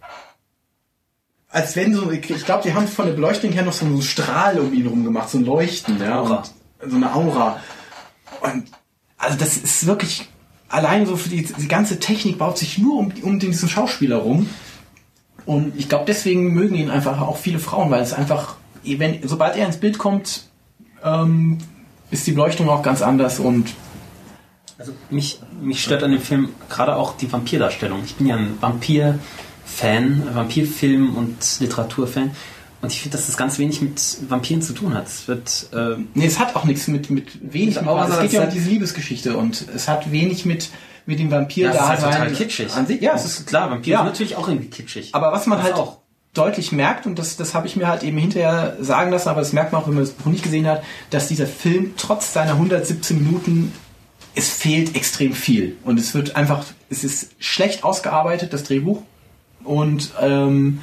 als wenn so, ich glaube, die haben von der Beleuchtung her noch so einen Strahl um ihn rum gemacht, so ein Leuchten, ja, Aura. und so eine Aura. Und also das ist wirklich, allein so für die, die ganze Technik baut sich nur um, um diesen Schauspieler rum. Und ich glaube, deswegen mögen ihn einfach auch viele Frauen, weil es einfach, wenn, sobald er ins Bild kommt, ähm, ist die Beleuchtung auch ganz anders und Also mich, mich stört an dem Film gerade auch die Vampirdarstellung. Ich bin ja ein Vampir-Fan, Vampirfilm- und Literaturfan. Und ich finde, dass das ganz wenig mit Vampiren zu tun hat. Es wird, äh, nee, es hat auch nichts mit, mit wenig, Mit mit, Aura, es geht ja um das- diese Liebesgeschichte und es hat wenig mit, mit dem Vampir ja, es ist da halt total sein. kitschig. An sich, ja, es ist klar, Vampire ja. sind natürlich auch irgendwie kitschig. Aber was man Das halt auch. deutlich merkt, und das, das habe ich mir halt eben hinterher sagen lassen, aber das merkt man auch, wenn man das Buch nicht gesehen hat, dass dieser Film trotz seiner hundertsiebzehn Minuten, es fehlt extrem viel. Und es wird einfach, es ist schlecht ausgearbeitet, das Drehbuch. Und ähm,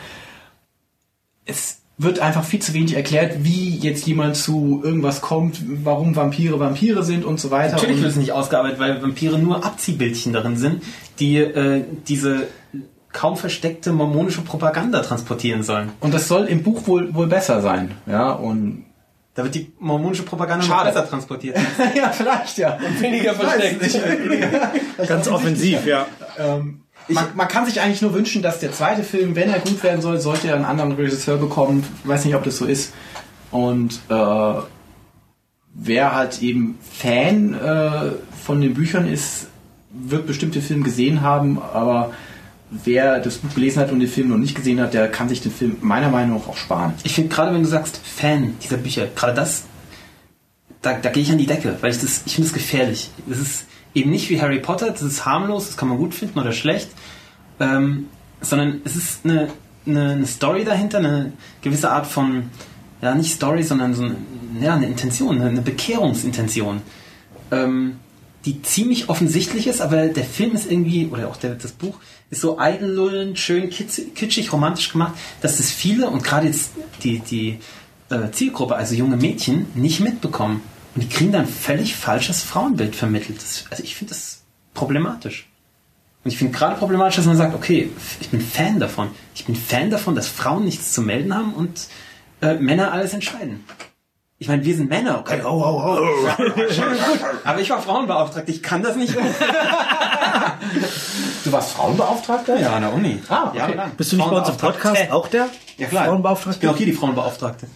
es wird einfach viel zu wenig erklärt, wie jetzt jemand zu irgendwas kommt, warum Vampire Vampire sind und so weiter. Natürlich und wird es nicht ausgearbeitet, weil Vampire nur Abziehbildchen darin sind, die äh, diese kaum versteckte mormonische Propaganda transportieren sollen. Und das soll im Buch wohl wohl besser sein. Ja, und Da wird die mormonische Propaganda Schade. noch besser transportiert. ja, vielleicht, ja. Weniger Ich weiß es nicht. Ganz offensiv, ja. Ähm, man, man kann sich eigentlich nur wünschen, dass der zweite Film, wenn er gut werden soll, sollte er einen anderen Regisseur bekommen. Ich weiß nicht, ob das so ist. Und äh, wer halt eben Fan äh, von den Büchern ist, wird bestimmt den Film gesehen haben, aber wer das Buch gelesen hat und den Film noch nicht gesehen hat, der kann sich den Film meiner Meinung nach auch sparen. Ich finde, gerade wenn du sagst, Fan dieser Bücher, gerade das, da, da gehe ich an die Decke, weil ich das, ich finde es gefährlich. Das ist eben nicht wie Harry Potter, das ist harmlos, das kann man gut finden oder schlecht, ähm, sondern es ist eine, eine, eine Story dahinter, eine gewisse Art von, ja, nicht Story, sondern so eine, ja, eine Intention, eine, eine Bekehrungsintention, ähm, die ziemlich offensichtlich ist, aber der Film ist irgendwie, oder auch der, das Buch, ist so eidellullend, schön kitsch, kitschig, romantisch gemacht, dass das viele und gerade jetzt die, die äh, Zielgruppe, also junge Mädchen, nicht mitbekommen. Und die kriegen dann völlig falsches Frauenbild vermittelt. Das, also ich finde das problematisch. Und ich finde gerade problematisch, dass man sagt, okay, ich bin Fan davon. Ich bin Fan davon, dass Frauen nichts zu melden haben und äh, Männer alles entscheiden. Ich meine, wir sind Männer. Okay, oh, oh, oh. Aber ich war Frauenbeauftragte, ich kann das nicht. Du warst Frauenbeauftragter? Ja, an der Uni. Ah, okay. Jahrelang. Bist du nicht bei uns im Podcast auch der Ja, klar. Frauenbeauftragte? Ich bin auch hier die Frauenbeauftragte.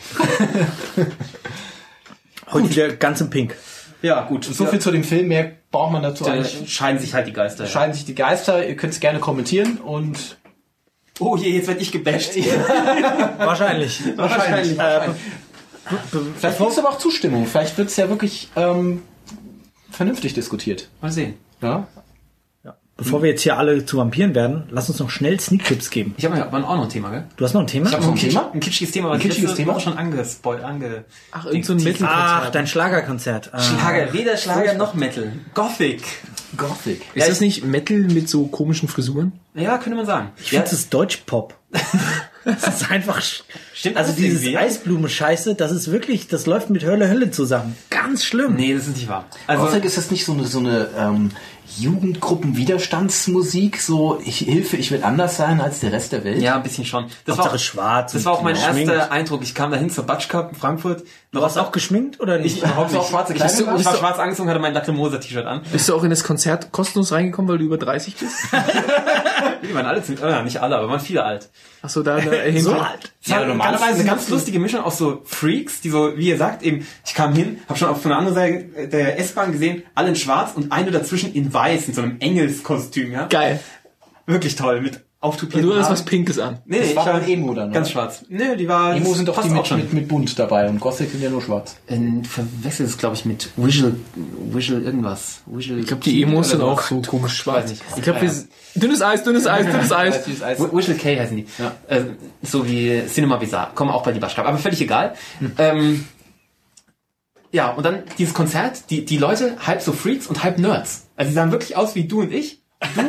Heute wieder ganz im Pink. Ja, gut. So viel zu dem Film, mehr braucht man dazu Da eigentlich. scheiden sich halt die Geister. Ja. Scheiden sich die Geister, ihr könnt es gerne kommentieren und Oh je, jetzt werde ich gebasht. Wahrscheinlich. Wahrscheinlich. Äh, vielleicht gibt es aber auch Zustimmung. Vielleicht wird es ja wirklich ähm, vernünftig diskutiert. Mal sehen. Ja? Bevor wir jetzt hier alle zu Vampiren werden, lass uns noch schnell Sneak-Tipps geben. Ich habe ja aber auch noch ein Thema, gell? Du hast noch ein Thema? Ich habe noch ein, ein Thema? Kitsch, ein kitschiges Thema, was Ein kitschiges ich letzte Thema? Woche schon angespoilt, ange... Ach, irgend so ein Metal-Konzert. Ach, dein Schlagerkonzert. Ah. Schlager, weder Schlager noch Metal. Gothic. Gothic. Ist das nicht Metal mit so komischen Frisuren? Ja, könnte man sagen. Ich finde, es ist Deutschpop. Das ist einfach... sch- Stimmt Also das dieses irgendwie? Eisblume-Scheiße, das ist wirklich, das läuft mit Hölle Hölle zusammen. Ganz schlimm. Nee, das ist nicht wahr. Also, Gothic, ist das nicht so eine, so eine ähm, Jugendgruppen-Widerstandsmusik? So, ich Hilfe, ich will anders sein als der Rest der Welt? ja, ein bisschen schon. Das Hauptsache war auch, schwarz Das und war auch mein geschminkt. erster Eindruck. Ich kam dahin zur Batsch Cup in Frankfurt. Du warst auch geschminkt oder nicht? Ich überhaupt nicht. Schwarze Kleidung. Bist du- Ich bist war du- schwarz angezogen, hatte mein Lacrimosa-T-Shirt an. Bist du auch in das Konzert kostenlos reingekommen, weil du über dreißig bist? Die waren alle ziemlich, äh, nicht alle, aber waren viele alt. Ach so, da, da So alt. Ja, normalerweise normalerweise eine ganz sind- lustige Mischung aus so Freaks, die so, wie ihr sagt, eben, ich kam hin, habe schon auf von der anderen Seite der S-Bahn gesehen, alle in schwarz und eine dazwischen in weiß, in so einem Engelskostüm, ja. Geil. Wirklich toll, mit auftupierten Du hast was Haaren. Pinkes an. Nee, nee, Das ich war war dann Emo dann, ganz oder? schwarz. Nee, die war... Emo sind doch passt die auch mit, schon. mit, mit bunt dabei und Gothic sind ja nur schwarz. Äh, verwechselt es, glaube ich, mit Visual, Visual irgendwas. Visual Ich glaube, die Emos sind auch so komisch schwarz. weiß nicht. Ich glaube, wir sind- dünnes Eis, dünnes Eis, dünnes Eis. Dieses Eis. Visual K heißen die. Ja. Äh, so wie Cinema Bizarre. Kommen auch bei die Batsch Cup. Aber völlig egal. Ähm, ja, und dann dieses Konzert, die, die Leute halb so Freaks und halb Nerds. Also die sahen wirklich aus wie du und ich. Du,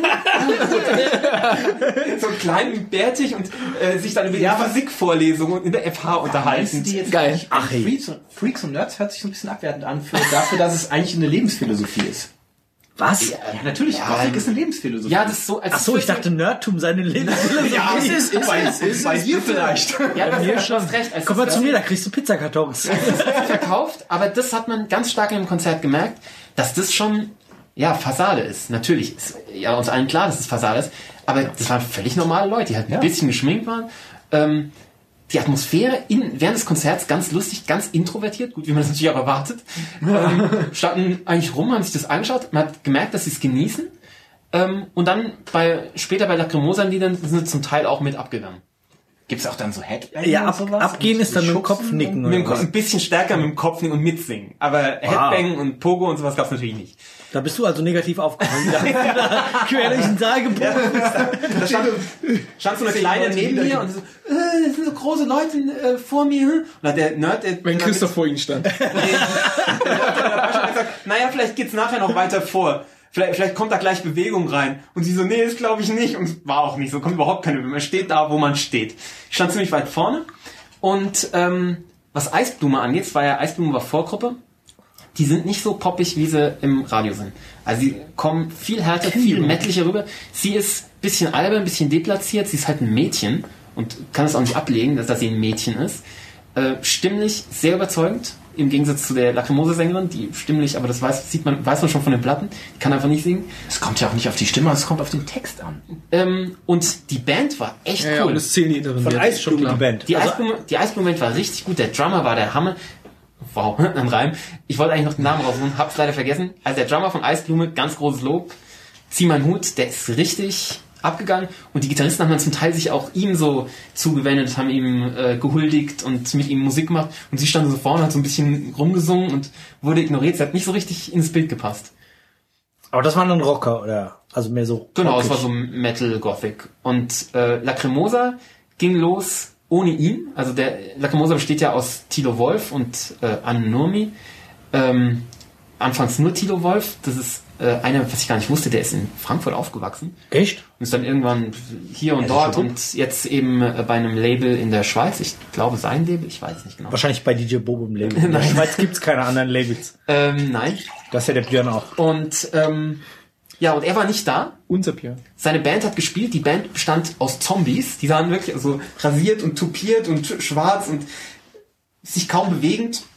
so klein, bärtig und äh, sich dann über die Physikvorlesungen in der F H unterhalten. Die jetzt Geil. Ach, Freaks, und, Freaks und Nerds hört sich so ein bisschen abwertend an für, dafür, dass es eigentlich eine Lebensphilosophie ist. Was? Ja, natürlich. Gothic ist eine Lebensphilosophie. Ja, das ist so, als Ach so, ich dachte Nerdtum seine Lebensphilosophie. ja, es ist, ist, bei, es, ist bei es, dir bitte. vielleicht. ja, das mir du schon. hast recht. Als Komm mal das zu mir, da kriegst du Pizzakartons. verkauft, aber das hat man ganz stark in dem Konzert gemerkt, dass das schon, ja, Fassade ist. Natürlich ist ja uns allen klar, dass es Fassade ist, aber das waren völlig normale Leute, die halt ein bisschen geschminkt waren. Ähm, die Atmosphäre in, während des Konzerts ganz lustig, ganz introvertiert, gut, wie man das natürlich auch erwartet. Ähm, standen eigentlich rum, haben sich das angeschaut, man hat gemerkt, dass sie es genießen. Ähm, und dann bei später bei Lacrimosa-Liedern sind sie zum Teil auch mit abgegangen. Gibt's auch dann so Headbanging Ja, und ab, sowas? abgehen Und ist dann mit dem Schubsen Kopf nicken. Mit dem, Oder Ko- was? ein bisschen stärker mit dem Kopf und mitsingen. Aber Headbang und Pogo und sowas gab's natürlich nicht. Da bist du also negativ aufgefallen. Da quer durch den Saal gebogen. Da stand, stand so eine Kleine Leute neben mir und so, äh, das sind so große Leute äh, vor mir. Und dann hat der Nerd, der, Wenn der Christoph vor ihnen stand. der, der, der, der hat gesagt, naja, vielleicht geht's nachher noch weiter vor. Vielleicht, vielleicht kommt da gleich Bewegung rein. Und sie so, nee, das glaube ich nicht. Und war auch nicht so, kommt überhaupt keine Bewegung. Man steht da, wo man steht. Ich stand ziemlich weit vorne. Und ähm, was Eisblume angeht, es war ja Eisblume war Vorgruppe, die sind nicht so poppig, wie sie im Radio sind. Also sie kommen viel härter, viel mettlicher rüber. Sie ist ein bisschen albern, ein bisschen deplatziert. Sie ist halt ein Mädchen und kann es auch nicht ablegen, dass, dass sie ein Mädchen ist. Äh, stimmlich sehr überzeugend, im Gegensatz zu der Lacrimosa-Sängerin, die stimmlich, aber das weiß, sieht man, weiß man schon von den Platten, die kann einfach nicht singen. Es kommt ja auch nicht auf die Stimme, es kommt auf den Text an. Ähm, und die Band war echt Ja, ja, cool. und es zählen die inneren Von Werte, ist schon Eisblume, klar. die Band. Die Also, Eisblume, die Eisblume war richtig gut, der Drummer war der Hammer. Wow, ein Reim. Ich wollte eigentlich noch den Namen raussuchen, hab's leider vergessen. Also der Drummer von Eisblume, ganz großes Lob. Zieh meinen Hut, der ist richtig abgegangen. Und die Gitarristen haben dann zum Teil sich auch ihm so zugewendet, haben ihm äh, gehuldigt und mit ihm Musik gemacht. Und sie stand so vorne, hat so ein bisschen rumgesungen und wurde ignoriert. Sie hat nicht so richtig ins Bild gepasst. aber das war ein Rocker, oder? Also mehr so. Genau, es rockig. war so Metal Gothic. Und äh, Lacrimosa ging los ohne ihn. Also der Lacrimosa besteht ja aus Tilo Wolf und äh, Anne Nurmi. Ähm, anfangs nur Tilo Wolf. Das ist äh, einer, was ich gar nicht wusste, der ist in Frankfurt aufgewachsen. Echt? Und ist dann irgendwann hier und Ja, das dort ist schon und jetzt eben äh, bei einem Label in der Schweiz. Ich glaube sein Label, ich weiß es nicht genau. Wahrscheinlich bei D J Bobo im Label. In der Schweiz gibt's keine anderen Labels. Ähm, nein. Das ist ja der Björn auch. Und ähm, ja, und er war nicht da. Unser Björn. Seine Band hat gespielt, die Band bestand aus Zombies, die sahen wirklich so rasiert und tupiert und schwarz und sich kaum bewegend.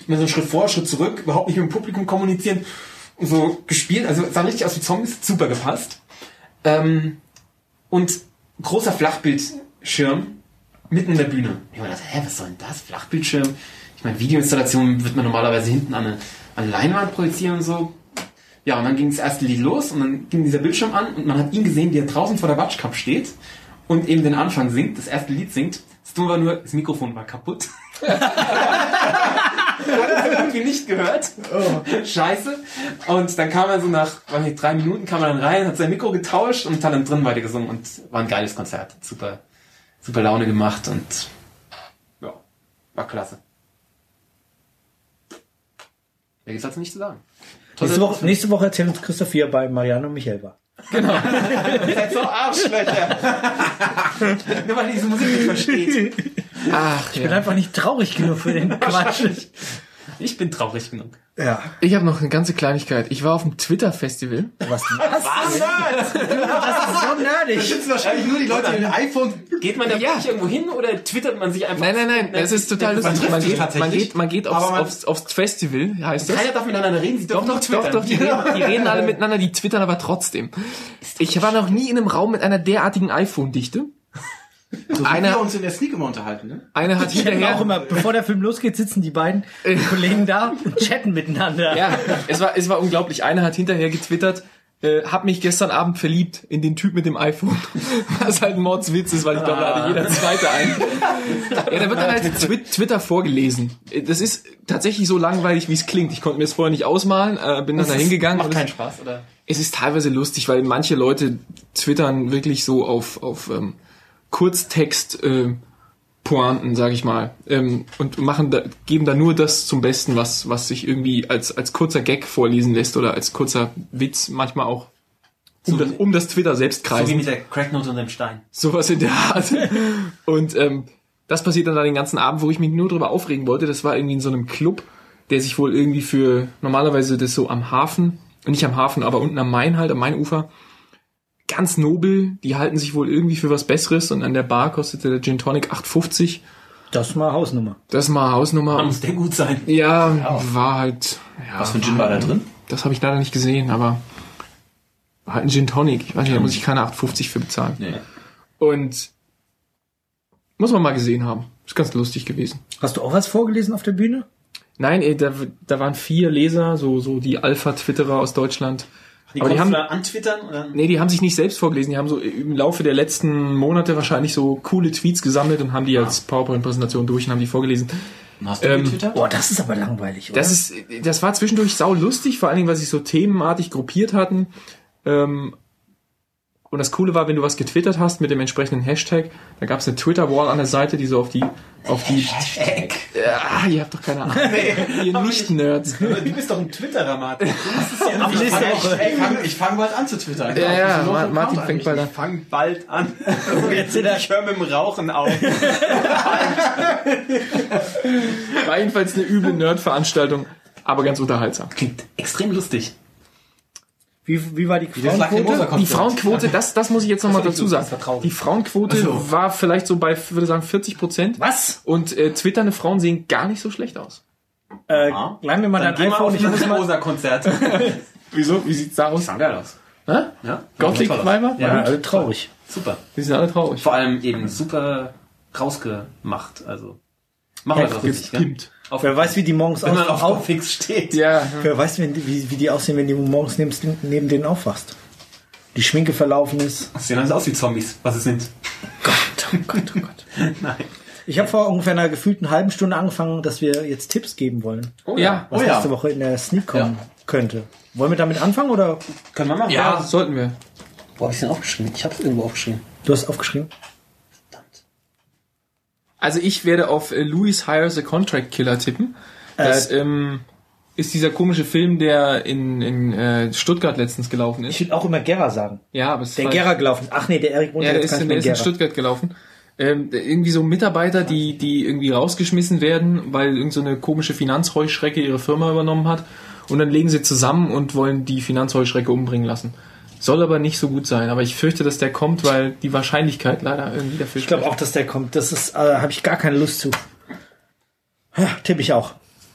immer so einen Schritt vor, Schritt zurück, überhaupt nicht mit dem Publikum kommunizieren, so gespielt, also sah richtig aus wie Zombies, super gepasst. Ähm, und großer Flachbildschirm mitten in der Bühne. Ich habe gedacht, hä, was soll denn das? Flachbildschirm? Ich meine, Videoinstallation wird man normalerweise hinten an eine, an eine Leinwand projizieren und so. Ja, und dann ging das erste Lied los und dann ging dieser Bildschirm an und man hat ihn gesehen, wie er draußen vor der Watschkap steht und eben den Anfang singt, das erste Lied singt. Das Dumme war nur, das Mikrofon war kaputt. Hat er irgendwie nicht gehört. Oh. Scheiße. Und dann kam er so nach weiß nicht, drei Minuten kam er dann rein, hat sein Mikro getauscht und hat dann drin weitergesungen und war ein geiles Konzert. Super, super Laune gemacht und ja, war klasse. Mehr gibt's dazu nicht zu sagen. Nächste Woche, nächste Woche erzählt uns Christoph, wie er bei Marianne und Michael war. Genau. Ihr seid so Arschlöcher. Nur weil ihr diese Musik nicht versteht. Ach, Ich bin einfach nicht traurig genug für den Quatsch. Ich bin traurig genug. Ja. Ich habe noch eine ganze Kleinigkeit. Ich war auf dem Twitter-Festival. Was? Was? Das ist so nerdig. Das sitzen wahrscheinlich nur die Leute die ein iPhone. Geht man da wirklich irgendwo hin oder twittert man sich einfach? Nein, nein, nein, es ist total lustig. Man geht, man tatsächlich. geht, man geht aufs, Aber man- aufs, aufs Festival, heißt das. Keiner darf miteinander reden, sie dürfen Doch, nur doch, twittern. doch, die reden, die reden alle miteinander, die twittern aber trotzdem. Ich war noch nie in einem Raum mit einer derartigen iPhone-Dichte. So wie Einer- wir uns in der Sneak immer unterhalten, ne? Eine hat Chatten auch hinterher... immer, bevor der Film losgeht, sitzen die beiden Kollegen da und chatten miteinander. Ja, es war, es war unglaublich. Einer hat hinterher getwittert, äh, hab mich gestern Abend verliebt in den Typ mit dem iPhone. Was halt ein Mordswitz ist, weil ich glaube, da hatte jeder zweite ein. Ja, da wird dann halt Twi- Twitter vorgelesen. Das ist tatsächlich so langweilig, wie es klingt. Ich konnte mir das vorher nicht ausmalen, äh, bin dann da hingegangen. Macht und keinen es, Spaß, oder? es ist teilweise lustig, weil manche Leute twittern wirklich so auf, auf ähm, Kurztext äh, Pointen, sag ich mal, ähm, und machen da, geben da nur das zum Besten, was was sich irgendwie als als kurzer Gag vorlesen lässt oder als kurzer Witz, manchmal auch um, So das, wie- um das Twitter selbst So wie kreisen. mit der Cracknote und dem Stein. Sowas in der Art. Und ähm, das passiert dann da den ganzen Abend, wo ich mich nur drüber aufregen wollte. Das war irgendwie in so einem Club, der sich wohl irgendwie für, normalerweise das so am Hafen, nicht am Hafen, aber unten am Main halt, am Mainufer, ganz nobel, die halten sich wohl irgendwie für was Besseres und an der Bar kostete der Gin Tonic acht fünfzig. Das ist mal Hausnummer. Das ist mal Hausnummer. Da muss der gut sein. Ja, war halt... Ja, Was für ein Gin war da drin? Das habe ich leider nicht gesehen, aber war halt ein Gin Tonic. Ich weiß nicht, da muss ich keine acht fünfzig für bezahlen. Nee. Und muss man mal gesehen haben. Ist ganz lustig gewesen. Hast du auch was vorgelesen auf der Bühne? Nein, ey, da, da waren vier Leser, so, so die Alpha-Twitterer aus Deutschland. Die Aber die konntest haben, du da antwittern? Oder? nee, die haben sich nicht selbst vorgelesen. Die haben so im Laufe der letzten Monate wahrscheinlich so coole Tweets gesammelt und haben die als PowerPoint-Präsentation durch und haben die vorgelesen. Hast du Ähm, getwittert? Boah, das ist aber langweilig, oder? Das ist, das war zwischendurch sau lustig, vor allen Dingen, weil sie sich so themenartig gruppiert hatten. Ähm, und das Coole war, wenn du was getwittert hast mit dem entsprechenden Hashtag, da gab es eine Twitter-Wall an der Seite, die so auf die, auf die, Hashtag. ja, ihr habt doch keine Ahnung. Ihr Nicht-Nerds. Du bist doch ein Twitterer, Martin. Du musst es ja Ab nicht nächste machen. Woche. Ich fange fang bald an zu twittern. Ja, ja, Ich muss Ma- noch Martin einen fängt Account bald an. Fang bald an. Jetzt in der- Ich höre mit dem Rauchen auf. War jedenfalls eine üble Nerd-Veranstaltung, aber ganz unterhaltsam. Klingt extrem lustig. Wie, wie war die das Frauenquote? Lacrimosa-Konzert. Die Frauenquote, das, das muss ich jetzt nochmal dazu sagen. das war traurig. Die Frauenquote war vielleicht so bei, würde sagen, vierzig Prozent. Was? Und äh, twitternde Frauen sehen gar nicht so schlecht aus. Äh, leih mir mal Dann dein geh mal iPhone. auf Ich ein muss mal... Rosa-Konzert. Wieso? Wie sieht's da aus? Sah geil aus. Hä? Ja? Gothic-Weiber? Ja, also traurig. Super. Die sind alle traurig. Vor allem eben super rausgemacht. Also machen wir das auch richtig, gell? Gepimpt. Auf, Wer weiß, wie die morgens wenn man aus, auf auf, Fix steht. Ja. wer weiß, wenn, die- wie, wie die aussehen, wenn du morgens neben, neben denen aufwachst. Die Schminke verlaufen ist. Sehen alles aus wie Zombies, was es sind. Gott, oh Gott, oh Gott. Nein. Ich habe vor ungefähr einer gefühlten halben Stunde angefangen, dass wir jetzt Tipps geben wollen. Oh Ja. Was Oh ja. nächste Woche in der Sneak kommen könnte. Wollen wir damit anfangen oder? Können wir machen? Ja, sollten wir. Wo hab ich denn aufgeschrieben? Ich hab's irgendwo aufgeschrieben. Du hast aufgeschrieben? Verdammt. Also ich werde auf äh, Louis Hires a Contract Killer tippen. Das ähm, ist dieser komische Film, der in, in äh, Stuttgart letztens gelaufen Ich ist. will auch immer Gera sagen. Ja, aber es ist Der falsch. Gera gelaufen. Ach nee, der Erik wohnt Ja, der jetzt ist, gar in, nicht der mehr ist in in Gera. Stuttgart gelaufen. Ähm, irgendwie so Mitarbeiter, die die irgendwie rausgeschmissen werden, weil irgend so eine komische Finanzheuschrecke ihre Firma übernommen hat. Und dann legen sie zusammen und wollen die Finanzheuschrecke umbringen lassen. Soll aber nicht so gut sein. Aber ich fürchte, dass der kommt, weil die Wahrscheinlichkeit leider irgendwie dafür Ich glaube auch, dass der kommt. Das ist, äh, habe ich gar keine Lust zu. Ja, tippe ich auch.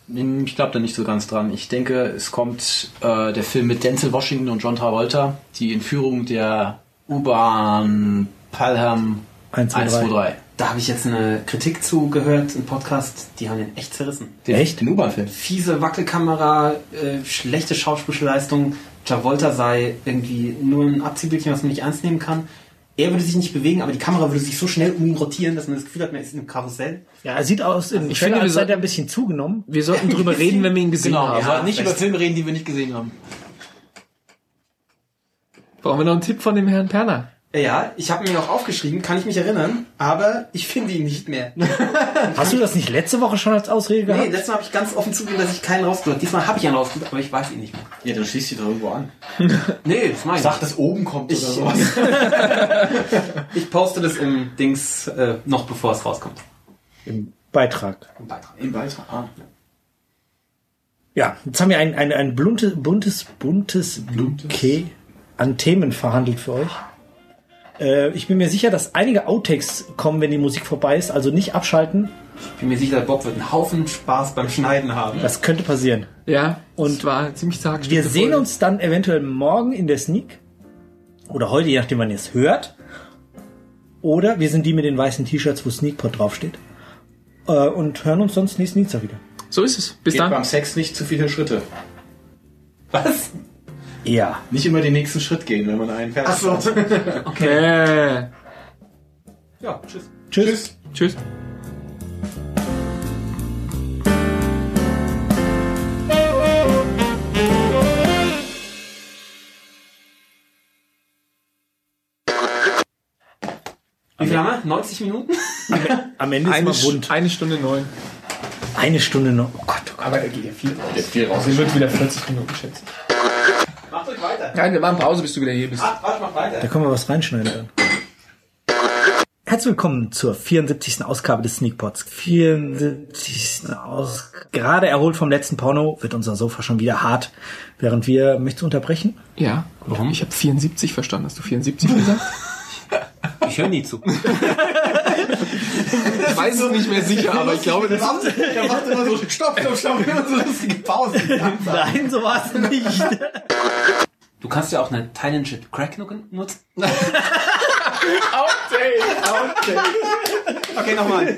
Ich glaube da nicht so ganz dran. Ich denke, es kommt äh, der Film mit Denzel Washington und John Travolta, die Entführung der U-Bahn Pelham eins, zwei, drei. Da habe ich jetzt eine Kritik zu gehört, einen Podcast, die haben den echt zerrissen. Den, Echt? Den U-Bahn-Film. Fiese Wackelkamera, äh, schlechte Schauspielleistung, Travolta sei irgendwie nur ein Abziehbildchen, was man nicht ernst nehmen kann. Er würde sich nicht bewegen, aber die Kamera würde sich so schnell um ihn rotieren, dass man das Gefühl hat, man ist in einem Karussell. Ja, er sieht aus, im Ich Trailer, finde, wir als sei sollten- er ein bisschen zugenommen. Wir sollten drüber reden, wenn wir ihn gesehen Genau, haben. wir sollten nicht vielleicht. über Filme reden, die wir nicht gesehen haben. Brauchen wir noch einen Tipp von dem Herrn Perner? Ja, ich habe mir auch aufgeschrieben, kann ich mich erinnern, aber ich finde ihn nicht mehr. Hast du das nicht letzte Woche schon als Ausrede gehabt? Nee, letztes Mal habe ich ganz offen zugegeben, dass ich keinen rausgesucht habe. Diesmal habe ich einen rausgesucht, aber ich weiß ihn nicht mehr. Ja, dann schließt die doch irgendwo an. Nee, das meine ich. Sag, dass oben kommt Ich- oder sowas. Ich poste das im Dings äh, noch bevor es rauskommt. Im Beitrag. Im Beitrag. Im Beitrag. Ah. Ja, jetzt haben wir ein, ein, ein buntes, buntes, buntes Bouquet an Themen verhandelt für euch. Äh, ich bin mir sicher, dass einige Outtakes kommen, wenn die Musik vorbei ist. Also nicht abschalten. Ich bin mir sicher, der Bob wird einen Haufen Spaß beim Schneiden haben. Das könnte passieren. Ja, Und und war ziemlich zart. Wir sehen uns dann eventuell morgen in der Sneak. Oder heute, je nachdem, wann ihr es hört. Oder wir sind die mit den weißen T-Shirts, wo Sneakpot draufsteht. Äh, und hören uns sonst nächsten Dienstag wieder. So ist es. Bis Geht dann. beim Sex nicht zu viele Schritte. Was? Ja. Nicht immer den nächsten Schritt gehen, wenn man einen fertig Achso. hat. Okay. Ja, tschüss. Tschüss. Tschüss. Wie viel haben wir? neunzig Minuten? Am Ende ist Eine, mal Sch- wund. eine Stunde neun. Eine Stunde noch. Oh Gott, oh Gott. Aber da geht ja viel raus. Geht viel raus. Also wird wieder vierzig Minuten, schätze ich. Macht euch weiter. Nein, wir machen Pause, bis du wieder hier bist. Ah, warte, mach weiter. Da können wir was reinschneiden dann. Herzlich willkommen zur vierundsiebzigsten Ausgabe des Sneakpots. vierundsiebzigsten Ausgabe. Gerade erholt vom letzten Porno wird unser Sofa schon wieder hart. Während wir... Möchtest du unterbrechen? Ja. Warum? Ich habe vierundsiebzig verstanden. Hast du vierundsiebzig gesagt? Ich höre nie zu. Ich weiß es nicht mehr sicher, aber ich glaube, das macht, der macht immer so Stopp, Stopp, Stopp, immer so lustige Pausen. Nein, so war es nicht. Du kannst ja auch eine thailändische Crack nutzen. Okay, nochmal.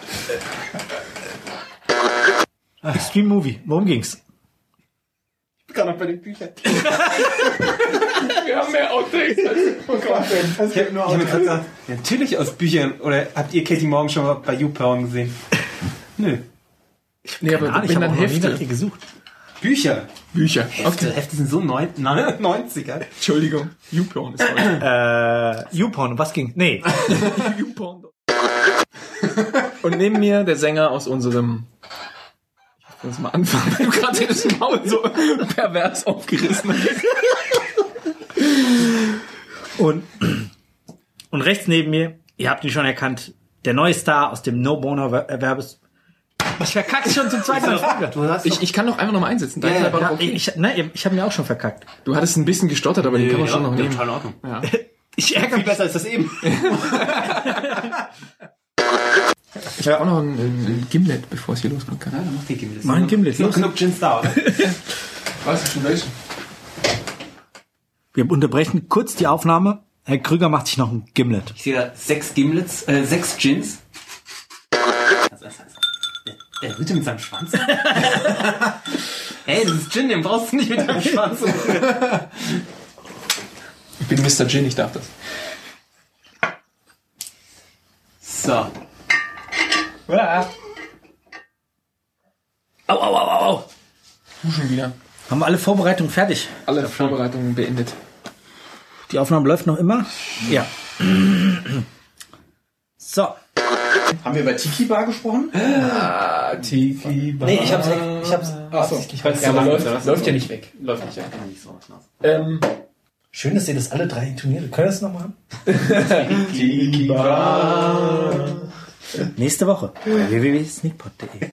Extreme Movie. Worum ging's? Ich kann noch bei den Büchern. wir haben mehr Outtakes als Ich habe nur hab mir grad gesagt, ja, natürlich aus Büchern. Oder habt ihr Katie Morgan schon mal bei YouPorn gesehen? Nö. Nee, aber Ahnung, wenn ich habe dann auch noch nie nach Hefte. dir gesucht. Bücher. Bücher. Hefte, Okay. Hefte sind so neun, nein, neunziger. Entschuldigung. YouPorn ist heute. Äh, YouPorn, was ging? Nee. YouPorn. Und neben mir der Sänger aus unserem... Ich will jetzt mal anfangen, weil du gerade das Maul so pervers aufgerissen hast. Und, und rechts neben mir, ihr habt ihn schon erkannt, der neue Star aus dem No-Boner-Werbes. Ich verkacke schon zum zweiten Mal. Du hast Ich, ich kann doch einfach nochmal einsetzen. Dein Ja, Teil war ja, doch okay. Ich, ne, ich habe mir auch schon verkackt. Du hattest ein bisschen gestottert, aber den kann man schon noch nehmen. total in Ordnung. Ja. Ich ärgere Viel mich. besser ist das eben. Ich habe auch noch ein, ein Gimlet, bevor es hier losgehen kann. Ja, dann mach die Gimlet. Mach ein Gimlet, Ist noch los. genug Gins da, oder? Weißt du schon welchen? Wir unterbrechen kurz die Aufnahme. Herr Krüger macht sich noch ein Gimlet. Ich sehe da sechs Gimlets, äh, sechs Gins. Was ist das? Der, der rührt mit seinem Schwanz. Ey, das ist Gin, den brauchst du nicht mit deinem Schwanz. Ich bin Mister Gin, ich darf das. So. Au, au, au, au, au. Schon wieder. Haben wir alle Vorbereitungen fertig? Alle Vorbereitungen beendet. Die Aufnahme läuft noch immer? Ja. So. Haben wir über Tiki Bar gesprochen? Ah, Tiki Bar. Nee, ich hab's, ich hab's. Achso. Ich weiß, ja, aber läuft, läuft ja nicht weg. Läuft nicht weg. Ähm, Schön, dass ihr das alle drei intoniert. Können wir das nochmal haben? Tiki Bar. Nächste Woche. w w w punkt sneakpot punkt de